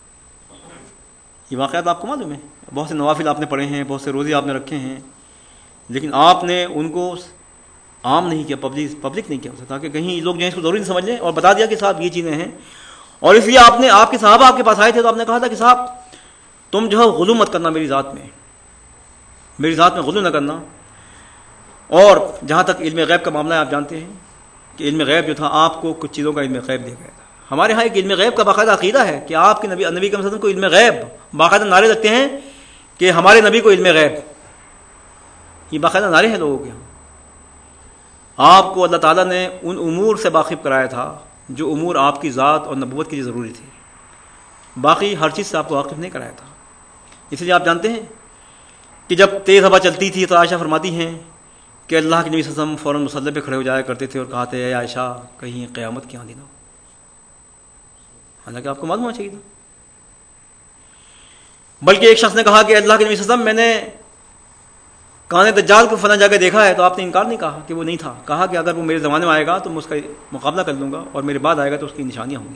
Speaker 1: یہ واقعات آپ کو معلوم ہے، بہت سے نوافل آپ نے پڑھے ہیں، بہت سے روزے آپ نے رکھے ہیں، لیکن آپ نے ان کو عام نہیں کیا، پبلک پبلک نہیں کیا، تاکہ کہیں لوگ جو ہے اس کو ضروری نہیں سمجھ لیں، اور بتا دیا کہ صاحب یہ چیزیں ہیں. اور اس لیے آپ نے آپ کے صحابہ آپ کے پاس آئے تھے تو آپ نے کہا تھا کہ صاحب تم جو ہے غلو مت کرنا میری ذات میں، میری ذات میں غلو نہ کرنا. اور جہاں تک علم غیب کا معاملہ ہے، آپ جانتے ہیں کہ علم غیب جو تھا آپ کو کچھ چیزوں کا علم غیب دیا گیا تھا. ہمارے ہاں ایک علم غیب کا باقاعدہ عقیدہ ہے کہ آپ کے نبی نبی کے وسلم کو علم غیب، باقاعدہ نعرے رکھتے ہیں کہ ہمارے نبی کو علم غیب، یہ باقاعدہ نعرے ہیں لوگوں کے. آپ کو اللہ تعالیٰ نے ان امور سے واقف کرایا تھا جو امور آپ کی ذات اور نبوت کے لیے ضروری تھے، باقی ہر چیز سے آپ کو واقف نہیں کرایا تھا. اس لیے آپ جانتے ہیں کہ جب تیز ہوا چلتی تھی تو عائشہ فرماتی ہیں کہ اللہ کے نبی صلی اللہ علیہ وسلم فوراً مصلی پہ کھڑے ہو جایا کرتے تھے اور کہتے اے عائشہ کہیں قیامت کی آندھی نہ ہو. حالانکہ آپ کو معلوم ہونا چاہیے تھا. بلکہ ایک شخص نے کہا کہ اللہ کے نبی صلی اللہ علیہ وسلم میں نے کان دجال کو فلاں جگہ دیکھا ہے، تو آپ نے انکار نہیں کہا کہ وہ نہیں تھا، کہا کہ اگر وہ میرے زمانے میں آئے گا تو میں اس کا مقابلہ کر لوں گا، اور میرے بعد آئے گا تو اس کی نشانیاں ہوں گی.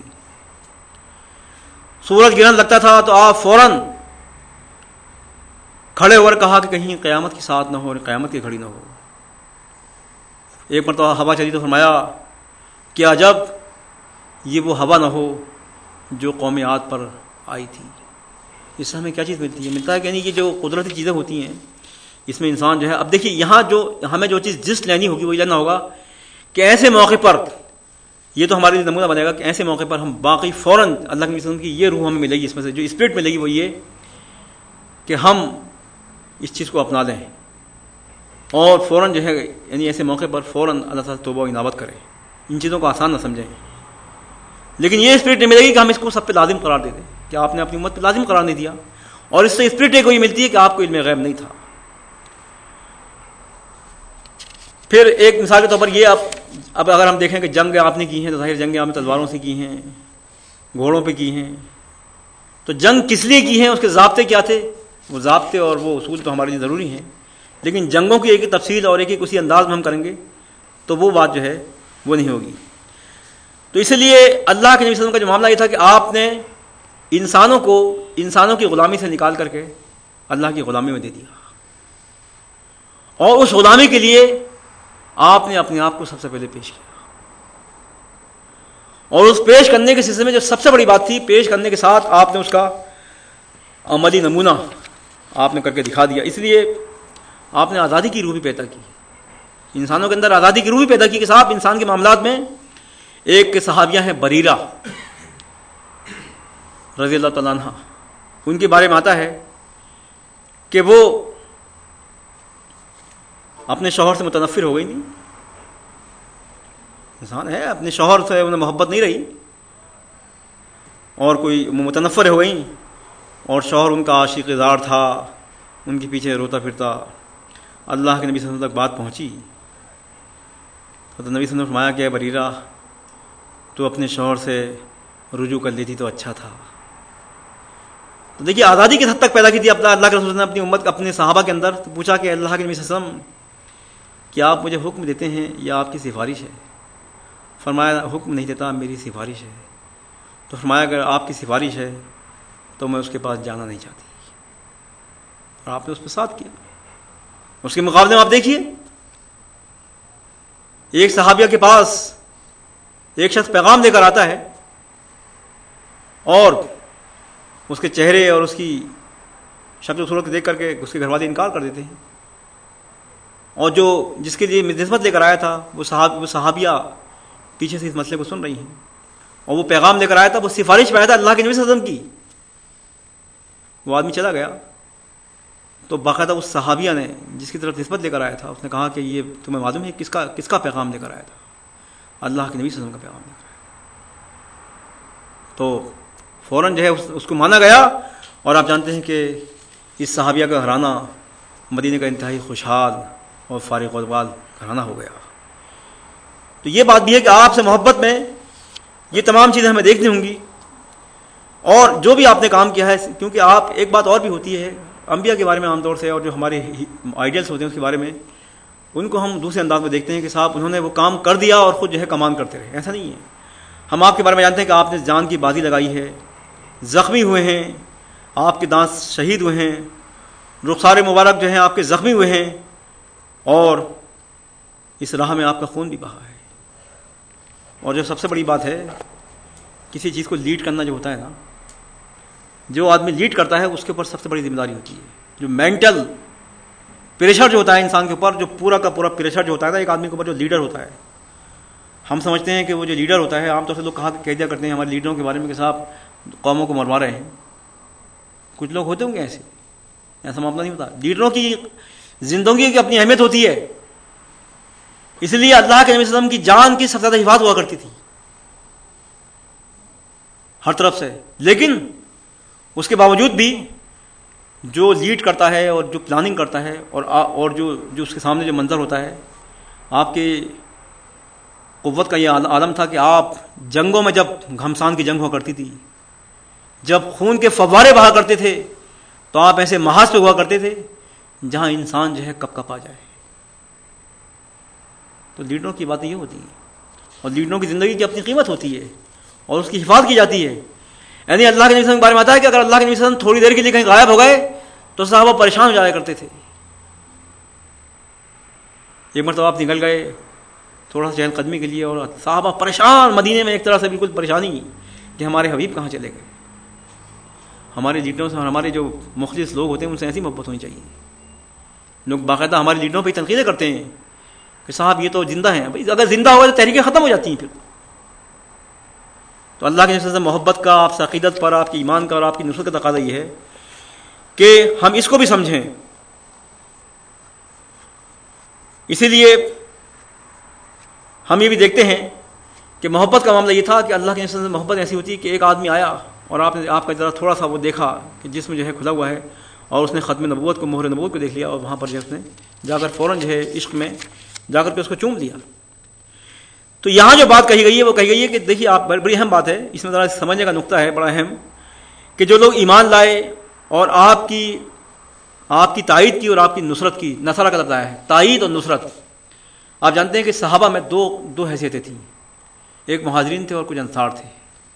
Speaker 1: سورج گرہن لگتا تھا تو آپ فوراً کھڑے ہو کر کہا کہ کہیں قیامت کی ساتھ نہ ہو اور قیامت کی گھڑی نہ ہو. ایک مرتبہ ہوا چلی تو فرمایا کہ عجب یہ وہ ہوا نہ ہو جو قوم عاد پر آئی تھی. اس سے ہمیں کیا چیز ملتی ہے؟ ملتا ہے کہ نہیں یہ جو قدرتی چیزیں ہوتی ہیں اس میں انسان جو ہے، اب دیکھیے یہاں جو ہمیں جو چیز جس لینی ہوگی وہ لینا ہوگا کہ ایسے موقع پر، یہ تو ہمارے لیے نمونہ بنے گا کہ ایسے موقع پر ہم باقی فوراً اللہ کے وسلم کی یہ روح ہمیں ملے گی، اس میں سے جو اسپرٹ ملے گی وہ یہ کہ ہم اس چیز کو اپنا لیں اور فوراً جو ہے یعنی ایسے موقع پر فوراً اللہ تعالیٰ توبہ و انابت کریں، ان چیزوں کو آسان نہ سمجھیں۔ لیکن یہ اسپرٹ نہیں ملے گی کہ ہم اس کو سب پہ لازم قرار دے دیں کہ آپ نے اپنی امت پہ لازم قرار نہیں دیا، اور اس سے اسپرٹ ایک وہی ملتی ہے کہ آپ کو علم غیب نہیں تھا۔ پھر ایک مثال کے طور پر یہ، اب اب اگر ہم دیکھیں کہ جنگ آپ نے کی ہیں تو ظاہر جنگیں آپ نے تلواروں سے کی ہیں، گھوڑوں پہ کی ہیں، تو جنگ کس لیے کی ہیں، اس کے ضابطے کیا تھے؟ وہ ضابطے اور وہ اصول تو ہمارے لیے ضروری ہیں، لیکن جنگوں کی ایک ہی تفصیل اور ایک ہی اسی انداز میں ہم کریں گے تو وہ بات جو ہے وہ نہیں ہوگی۔ تو اس لیے اللہ کے نبی صلی اللہ علیہ وسلم کا جو معاملہ یہ تھا کہ آپ نے انسانوں کو انسانوں کی غلامی سے نکال کر کے اللہ کی غلامی میں دے دیا، اور اس غلامی کے لیے آپ نے اپنے آپ کو سب سے پہلے پیش کیا، اور اس پیش کرنے کے سلسلے میں جو سب سے بڑی بات تھی، پیش کرنے کے ساتھ آپ نے اس کا عملی نمونہ آپ نے کر کے دکھا دیا۔ اس لیے آپ نے آزادی کی روح بھی پیدا کی، انسانوں کے اندر آزادی کی روح بھی پیدا کی کہ صاحب انسان کے معاملات میں ایک صحابیہ ہیں بریرہ رضی اللہ تعالیٰ عنہ، ان کے بارے میں آتا ہے کہ وہ اپنے شوہر سے متنفر ہو گئی، نہیں انسان ہے اپنے شوہر سے انہیں محبت نہیں رہی اور کوئی متنفر ہو گئی، اور شوہر ان کا عاشق زار تھا، ان کے پیچھے روتا پھرتا، اللہ کے نبی صلی اللہ علیہ وسلم تک بات پہنچی تو نبی صلی اللہ علیہ وسلم نے فرمایا کہ بریرہ تو اپنے شوہر سے رجوع کر لیتی تو اچھا تھا۔ تو دیکھیے آزادی کس حد تک پیدا کی تھی اللہ کے رسول نے اپنی امت اپنے صحابہ کے اندر۔ تو پوچھا کہ اللہ کے نبی صلی اللہ علیہ وسلم کیا آپ مجھے حکم دیتے ہیں یا آپ کی سفارش ہے؟ فرمایا حکم نہیں دیتا، میری سفارش ہے۔ تو فرمایا اگر آپ کی سفارش ہے تو میں اس کے پاس جانا نہیں چاہتی، اور آپ نے اس پہ ساتھ کیا۔ اس کے مقابلے میں آپ دیکھیے ایک صحابیہ کے پاس ایک شخص پیغام لے کر آتا ہے اور اس کے چہرے اور اس کی شکل و صورت دیکھ کر کے اس کے گھر والے انکار کر دیتے ہیں، اور جو جس کے لیے نسبت لے کر آیا تھا وہ صحاب وہ صحابیہ پیچھے سے اس مسئلے کو سن رہی ہیں، اور وہ پیغام لے کر آیا تھا، وہ سفارش پہ آیا تھا اللہ کے نبی صلی اللہ علیہ وسلم کی۔ وہ آدمی چلا گیا تو باقاعدہ اس صحابیہ نے جس کی طرف نسبت لے کر آیا تھا اس نے کہا کہ یہ تمہیں معلوم ہے کس کا کس کا پیغام لے کر آیا تھا؟ اللہ کے نبی صلی اللہ علیہ وسلم کا پیغام لے کر آیا۔ تو فوراً جو ہے اس کو مانا گیا، اور آپ جانتے ہیں کہ اس صحابیہ کا گھرانہ مدینہ کا انتہائی خوشحال اور فارغ و اقبال گھرانہ ہو گیا۔ تو یہ بات بھی ہے کہ آپ سے محبت میں یہ تمام چیزیں ہمیں دیکھنی ہوں گی، اور جو بھی آپ نے کام کیا ہے، کیونکہ آپ ایک بات اور بھی ہوتی ہے انبیاء کے بارے میں عام طور سے، اور جو ہمارے آئیڈیلس ہوتے ہیں اس کے بارے میں، ان کو ہم دوسرے انداز میں دیکھتے ہیں کہ صاحب انہوں نے وہ کام کر دیا اور خود جو ہے کمان کرتے رہے، ایسا نہیں ہے۔ ہم آپ کے بارے میں جانتے ہیں کہ آپ نے جان کی بازی لگائی ہے، زخمی ہوئے ہیں، آپ کے دانت شہید ہوئے ہیں، رخسار مبارک جو ہیں آپ کے زخمی ہوئے ہیں، اور اس راہ میں آپ کا خون بھی بہا ہے۔ اور جو سب سے بڑی بات ہے، کسی چیز کو لیڈ کرنا جو ہوتا ہے نا، جو آدمی لیڈ کرتا ہے اس کے اوپر سب سے بڑی ذمہ داری ہوتی ہے۔ جو مینٹل پریشر جو ہوتا ہے انسان کے اوپر، جو پورا کا پورا پریشر جو ہوتا ہے نا ایک آدمی کے اوپر، جو لیڈر ہوتا ہے، ہم سمجھتے ہیں کہ وہ جو لیڈر ہوتا ہے، عام طور سے لوگ کہا کہہ دیا کرتے ہیں ہمارے لیڈروں کے بارے میں کہ صاحب قوموں کو مروا رہے ہیں۔ کچھ لوگ ہوتے ہوں گے ایسے، ایسا معاملہ نہیں ہوتا۔ لیڈروں کی زندگی کی اپنی اہمیت ہوتی ہے، اس لیے اللہ کے نبی صلی اللہ علیہ وسلم کی جان کی سب سے زیادہ حفاظت ہوا کرتی تھی ہر طرف سے، لیکن اس کے باوجود بھی جو لیڈ کرتا ہے اور جو پلاننگ کرتا ہے اور اور جو جو اس کے سامنے جو منظر ہوتا ہے، آپ کی قوت کا یہ عالم تھا کہ آپ جنگوں میں، جب گھمسان کی جنگ ہوا کرتی تھی، جب خون کے فوارے بہا کرتے تھے، تو آپ ایسے محاذ پہ ہوا کرتے تھے جہاں انسان جو ہے کپ کپ آ جائے۔ تو لیڈروں کی باتیں یہ ہوتی ہیں، اور لیڈروں کی زندگی کی اپنی قیمت ہوتی ہے اور اس کی حفاظت کی جاتی ہے۔ یعنی اللہ کے نبی صلی اللہ علیہ وسلم کے بارے میں آتا ہے کہ اگر اللہ کے نبی صلی اللہ علیہ وسلم تھوڑی دیر کے لیے کہیں غائب ہو گئے تو صحابہ پریشان ہو جایا کرتے تھے۔ ایک مرتبہ آپ نکل گئے تھوڑا سا چہل قدمی کے لیے، اور صحابہ پریشان، مدینے میں ایک طرح سے بالکل پریشانی کہ ہمارے حبیب کہاں چلے گئے، ہمارے لیڈروں سے اور ہمارے جو مخلص لوگ ہوتے ہیں ان سے ایسی محبت ہونی چاہیے. لوگ باقاعدہ ہمارے لیڈروں پہ تنقیدیں کرتے ہیں کہ صاحب یہ تو زندہ ہیں. بھائی اگر زندہ ہوا تو تحریکیں ختم ہو جاتی ہیں پھر. تو اللہ کے نبی سے محبت کا، آپ سے عقیدت پر، آپ کے ایمان کا اور آپ کی نصرت کا تقاضا یہ ہے کہ ہم اس کو بھی سمجھیں. اسی لیے ہم یہ بھی دیکھتے ہیں کہ محبت کا معاملہ یہ تھا کہ اللہ کے نبی سے محبت ایسی ہوتی ہے کہ ایک آدمی آیا اور آپ نے آپ کا ذرا تھوڑا سا وہ دیکھا کہ جسم جو ہے کھلا ہوا ہے، اور اس نے ختم نبوت کو، مہر نبوت کو دیکھ لیا، اور وہاں پر جو اس نے جا کر فوراً جو ہے عشق میں جا کر کے اس کو چوم لیا. تو یہاں جو بات کہی گئی ہے وہ کہی گئی ہے کہ دیکھیے آپ، بڑی اہم بات ہے، اس میں ذرا سمجھنے کا نقطہ ہے بڑا اہم، کہ جو لوگ ایمان لائے اور آپ کی آپ کی تائید کی اور آپ کی نصرت کی، نصرہ کا لفظ آیا ہے، تائید اور نصرت. آپ جانتے ہیں کہ صحابہ میں دو دو حیثیتیں تھیں، ایک مہاجرین تھے اور کچھ انصار تھے.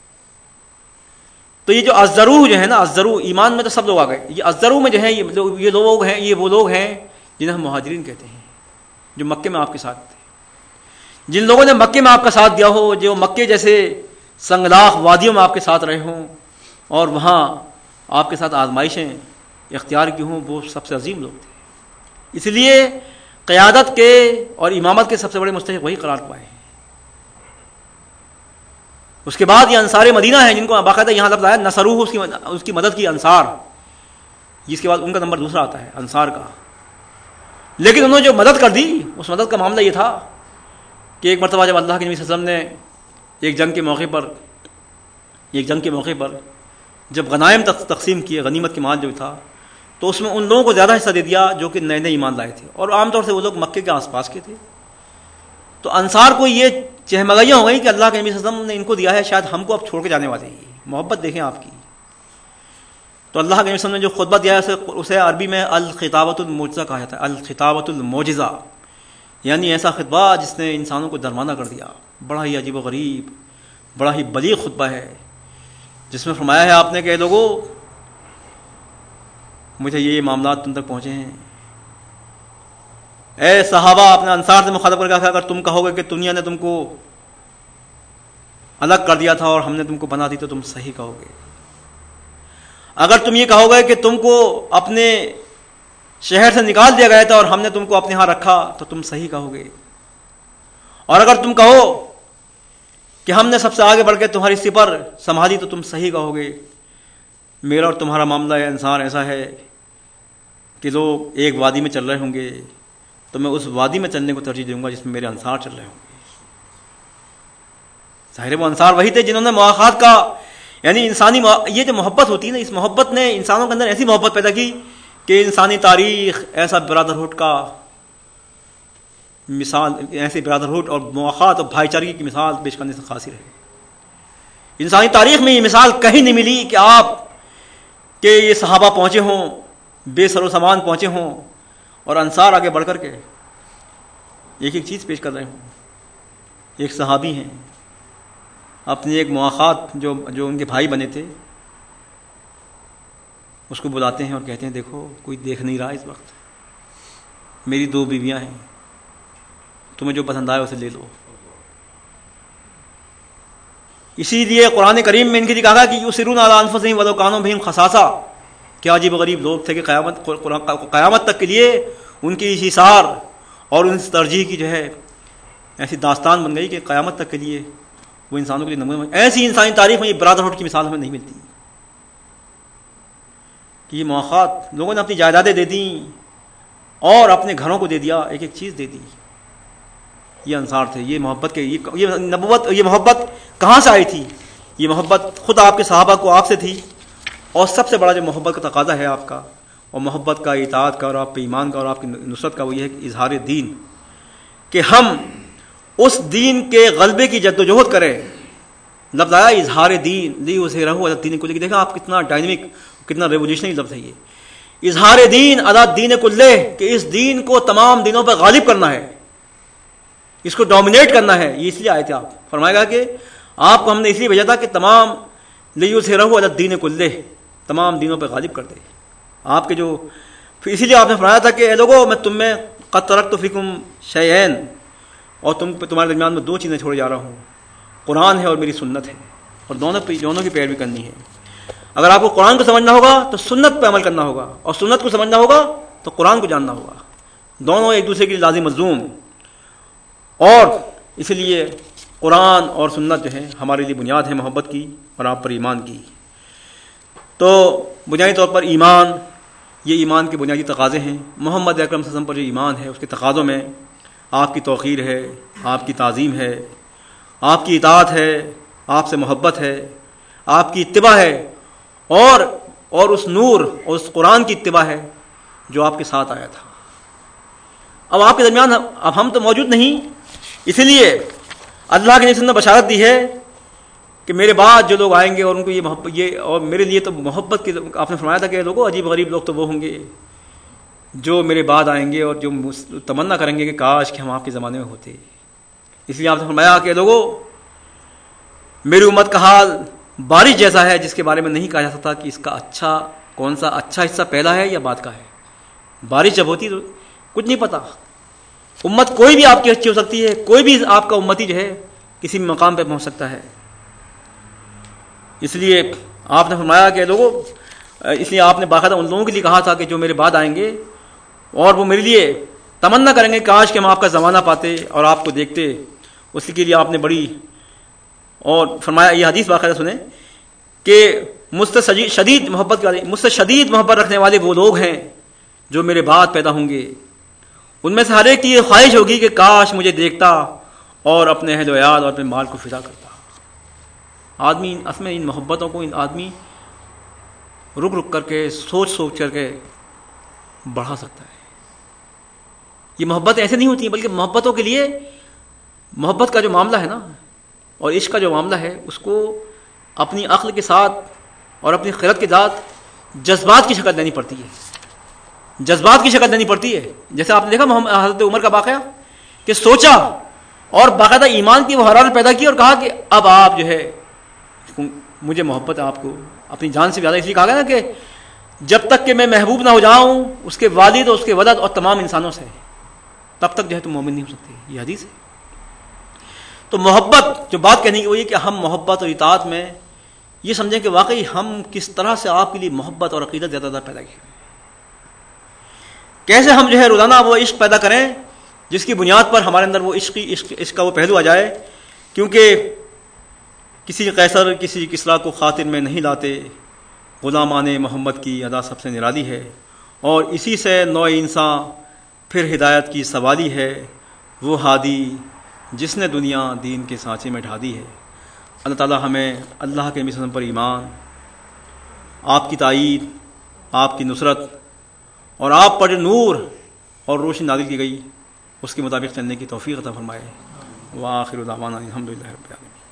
Speaker 1: تو یہ جو ازرو جو ہے نا، ازرو ایمان میں تو سب لوگ آ گئے، یہ ازرو میں جو ہے یہ لوگ ہیں، یہ وہ لوگ ہیں جنہیں ہم مہاجرین کہتے ہیں، جو مکے میں آپ کے ساتھ تھے. جن لوگوں نے مکے میں آپ کا ساتھ دیا ہو، جو مکے جیسے سنگلاخ وادیوں میں آپ کے ساتھ رہے ہوں اور وہاں آپ کے ساتھ آزمائشیں اختیار کی ہوں، وہ سب سے عظیم لوگ تھے. اس لیے قیادت کے اور امامت کے سب سے بڑے مستحق وہی قرار پائے ہیں. اس کے بعد یہ انصار مدینہ ہیں جن کو باقاعدہ یہاں لفظ آیا نصروہ، اس کی اس کی مدد کی انصار، جس کے بعد ان کا نمبر دوسرا آتا ہے انصار کا. لیکن انہوں نے جو مدد کر دی، اس مدد کا معاملہ یہ تھا کہ ایک مرتبہ جب اللہ کے نبی صلی اللہ علیہ وسلم نے ایک جنگ کے موقع پر ایک جنگ کے موقع پر جب غنائم تقسیم کیے، غنیمت کے مال جو تھا، تو اس میں ان لوگوں کو زیادہ حصہ دے دیا جو کہ نئے نئے ایمان لائے تھے، اور عام طور سے وہ لوگ مکے کے آس پاس کے تھے. تو انصار کو یہ چہمگائیاں ہو گئی کہ اللہ کے نبی صلی اللہ علیہ وسلم نے ان کو دیا ہے، شاید ہم کو اب چھوڑ کے جانے والے ہیں. محبت دیکھیں آپ کی. تو اللہ کے نبی صلی اللہ علیہ وسلم نے جو خطبہ دیا ہے اسے عربی میں الخطابۃ المعجزہ کہا جاتا ہے، الخطابۃ المعجزہ، یعنی ایسا خطبہ جس نے انسانوں کو درمانہ کر دیا. بڑا ہی عجیب و غریب، بڑا ہی بلیغ خطبہ ہے، جس میں فرمایا ہے آپ نے کہ لوگوں مجھے یہ معاملات تم تک پہنچے ہیں. اے صحابہ، اپنے انصار سے مخاطب کر کے کہا، اگر تم کہو گے کہ دنیا نے تم کو الگ کر دیا تھا اور ہم نے تم کو بنا دی تو تم صحیح کہو گے. اگر تم یہ کہو گے کہ تم کو اپنے شہر سے نکال دیا گیا تھا اور ہم نے تم کو اپنے ہاں رکھا تو تم صحیح کہو گے. اور اگر تم کہو کہ ہم نے سب سے آگے بڑھ کے تمہاری سپر سنبھالی تو تم صحیح کہو گے. میرا اور تمہارا معاملہ ہے انصار ایسا ہے کہ لوگ ایک وادی میں چل رہے ہوں گے تو میں اس وادی میں چلنے کو ترجیح دوں گا جس میں میرے انصار چل رہے ہوں گے. ظاہر وہ انصار وہی تھے جنہوں نے مواخات کا، یعنی انسانی یہ جو محبت ہوتی ہے نا، اس محبت نے انسانوں کے اندر ایسی محبت پیدا کی کہ انسانی تاریخ ایسا برادرہڈ کا مثال، ایسے برادرہڈ اور مواخات اور بھائی چارگی کی مثال پیش کرنے سے قاصر ہے. انسانی تاریخ میں یہ مثال کہیں نہیں ملی کہ آپ کہ یہ صحابہ پہنچے ہوں، بے سر و سامان پہنچے ہوں اور انصار آگے بڑھ کر کے ایک ایک چیز پیش کر رہے ہوں. ایک صحابی ہیں، اپنی ایک مواخات جو جو ان کے بھائی بنے تھے اس کو بلاتے ہیں اور کہتے ہیں دیکھو کوئی دیکھ نہیں رہا اس وقت، میری دو بیویاں ہیں، تمہیں جو پسند آئے اسے لے لو. اسی لیے قرآن کریم میں ان کے لیے کہا کہ یسرون علی انفسہم ولو کانوا بہم خصاصہ. کیا عجیب و غریب لوگ تھے کہ قیامت قیامت تک کے لیے ان کی اثار اور ان ترجیح کی جو ہے ایسی داستان بن گئی کہ قیامت تک کے لیے وہ انسانوں کے لیے نمونہ. ایسی انسانی تاریخ میں یہ برادرہڈ کی مثال ہمیں نہیں ملتی کہ یہ مواخات لوگوں نے اپنی جائیدادیں دے دیں اور اپنے گھروں کو دے دیا، ایک ایک چیز دے دی. یہ انصار تھے. یہ محبت کے یہ نبوت یہ محبت کہاں سے آئی تھی؟ یہ محبت خود آپ کے صحابہ کو آپ سے تھی. اور سب سے بڑا جو محبت کا تقاضا ہے آپ کا، اور محبت کا، اطاعت کا اور آپ پہ ایمان کا اور آپ کی نصرت کا، وہ یہ ہے کہ اظہار دین، کہ ہم اس دین کے غلبے کی جد و جہد کریں. لفظ آیا اظہار دین، لی اسے رہو علی دین کلہ. دیکھا آپ کتنا ڈائنمک، کتنا ریولیوشنری لفظ ہے یہ. اظہار دین علی دین کلہ، کہ اس دین کو تمام دینوں پر غالب کرنا ہے، اس کو ڈومینیٹ کرنا ہے. یہ اس لیے آئے تھے آپ. فرمائے گا کہ آپ کو ہم نے اس لیے بھیجا تھا کہ تمام لی اسے رہو علی دین کلہ، تمام دینوں پہ غالب کر دے آپ کے جو. پھر اسی لیے آپ نے فرمایا تھا کہ اے لوگو میں تم میں قد ترکت فیکم شیئین، اور تم تمہارے درمیان میں دو چیزیں چھوڑے جا رہا ہوں، قرآن ہے اور میری سنت ہے، اور دونوں پہ دونوں کی پیروی کرنی ہے. اگر آپ کو قرآن کو سمجھنا ہوگا تو سنت پہ عمل کرنا ہوگا، اور سنت کو سمجھنا ہوگا تو قرآن کو جاننا ہوگا، دونوں ایک دوسرے کے لیے لازم ملزوم. اور اسی لیے قرآن اور سنت جو ہے ہمارے لیے بنیاد ہے محبت کی اور آپ پر ایمان کی. تو بنیادی طور پر ایمان، یہ ایمان کے بنیادی تقاضے ہیں. محمد اکرم صلی اللہ علیہ وسلم پر جو ایمان ہے اس کے تقاضوں میں آپ کی توقیر ہے، آپ کی تعظیم ہے، آپ کی اطاعت ہے، آپ سے محبت ہے، آپ کی اتباع ہے، اور اور اس نور اور اس قرآن کی اتباع ہے جو آپ کے ساتھ آیا تھا. اب آپ کے درمیان اب ہم تو موجود نہیں، اسی لیے اللہ کے نبی نے بشارت دی ہے کہ میرے بعد جو لوگ آئیں گے اور ان کو یہ محبت یہ اور میرے لیے تو محبت کی، آپ نے فرمایا تھا کہ لوگوں عجیب غریب لوگ تو وہ ہوں گے جو میرے بعد آئیں گے اور جو تمنا کریں گے کہ کاش کہ ہم آپ کے زمانے میں ہوتے. اس لیے آپ نے فرمایا کہ لوگوں میری امت کا حال بارش جیسا ہے جس کے بارے میں نہیں کہا جا سکتا کہ اس کا اچھا کون سا اچھا حصہ پہلا ہے یا بعد کا ہے. بارش جب ہوتی تو کچھ نہیں پتا. امت کوئی بھی آپ کی اچھی ہو سکتی ہے، کوئی بھی آپ کا امتی جو ہے کسی بھی مقام پہ پہنچ سکتا ہے. اس لیے آپ نے فرمایا کہ لوگوں اس لیے آپ نے باقاعدہ ان لوگوں کے لیے کہا تھا کہ جو میرے بعد آئیں گے اور وہ میرے لیے تمنا کریں گے کاش کہ ہم آپ کا زمانہ پاتے اور آپ کو دیکھتے. اس کے لیے آپ نے بڑی اور فرمایا، یہ حدیث باقاعدہ سنیں کہ مجھ سے شدید محبت والے مجھ سے شدید محبت رکھنے والے وہ لوگ ہیں جو میرے بعد پیدا ہوں گے. ان میں سے ہر ایک کی یہ خواہش ہوگی کہ کاش مجھے دیکھتا اور اپنے اہل و عیال اور اپنے مال کو فدا کرتا. آدمی اصل میں ان محبتوں کو ان آدمی رک رک کر کے سوچ سوچ کر کے بڑھا سکتا ہے. یہ محبت ایسے نہیں ہوتی ہیں، بلکہ محبتوں کے لیے محبت کا جو معاملہ ہے نا اور عشق کا جو معاملہ ہے اس کو اپنی عقل کے ساتھ اور اپنی خیرت کے ساتھ جذبات کی شکل دینی پڑتی ہے. جذبات کی شکل دینی پڑتی ہے. جیسے آپ نے دیکھا محمد حضرت عمر کا واقعہ کہ سوچا اور باقاعدہ ایمان کی وہ حرارت پیدا کی اور کہا کہ اب آپ جو ہے مجھے محبت ہے آپ کو اپنی جان سے زیادہ. اس لیے کہا گیا نا کہ جب تک کہ میں محبوب نہ ہو جاؤں اس کے والد اور اس کے ولد اور تمام انسانوں سے، تب تک جو ہے تم مومن نہیں ہو سکتے. یہ حدیث ہے. تو محبت جو بات کہنے کی وہ یہ کہ ہم محبت اور اطاعت میں یہ سمجھیں کہ واقعی ہم کس طرح سے آپ کے لیے محبت اور عقیدت زیادہ زیادہ پیدا کی، کیسے ہم جو ہے روزانہ وہ عشق پیدا کریں جس کی بنیاد پر ہمارے اندر وہ عشق عشق عشق کا وہ پہلو آ جائے. کیونکہ کسی قیصر کسی کسریٰ کو خاطر میں نہیں لاتے، غلامان محمد کی ادا سب سے نرالی ہے، اور اسی سے نوع انسان پھر ہدایت کی سوالی ہے. وہ ہادی جس نے دنیا دین کے سانچے میں ڈھا دی ہے. اللہ تعالیٰ ہمیں اللہ کے مصن پر ایمان، آپ کی تائید، آپ کی نصرت اور آپ پر جو نور اور روشنی نازل کی گئی اس کے مطابق چلنے کی توفیق عطا فرمائے. وآخر دعوانا الحمدللہ رب العالمین.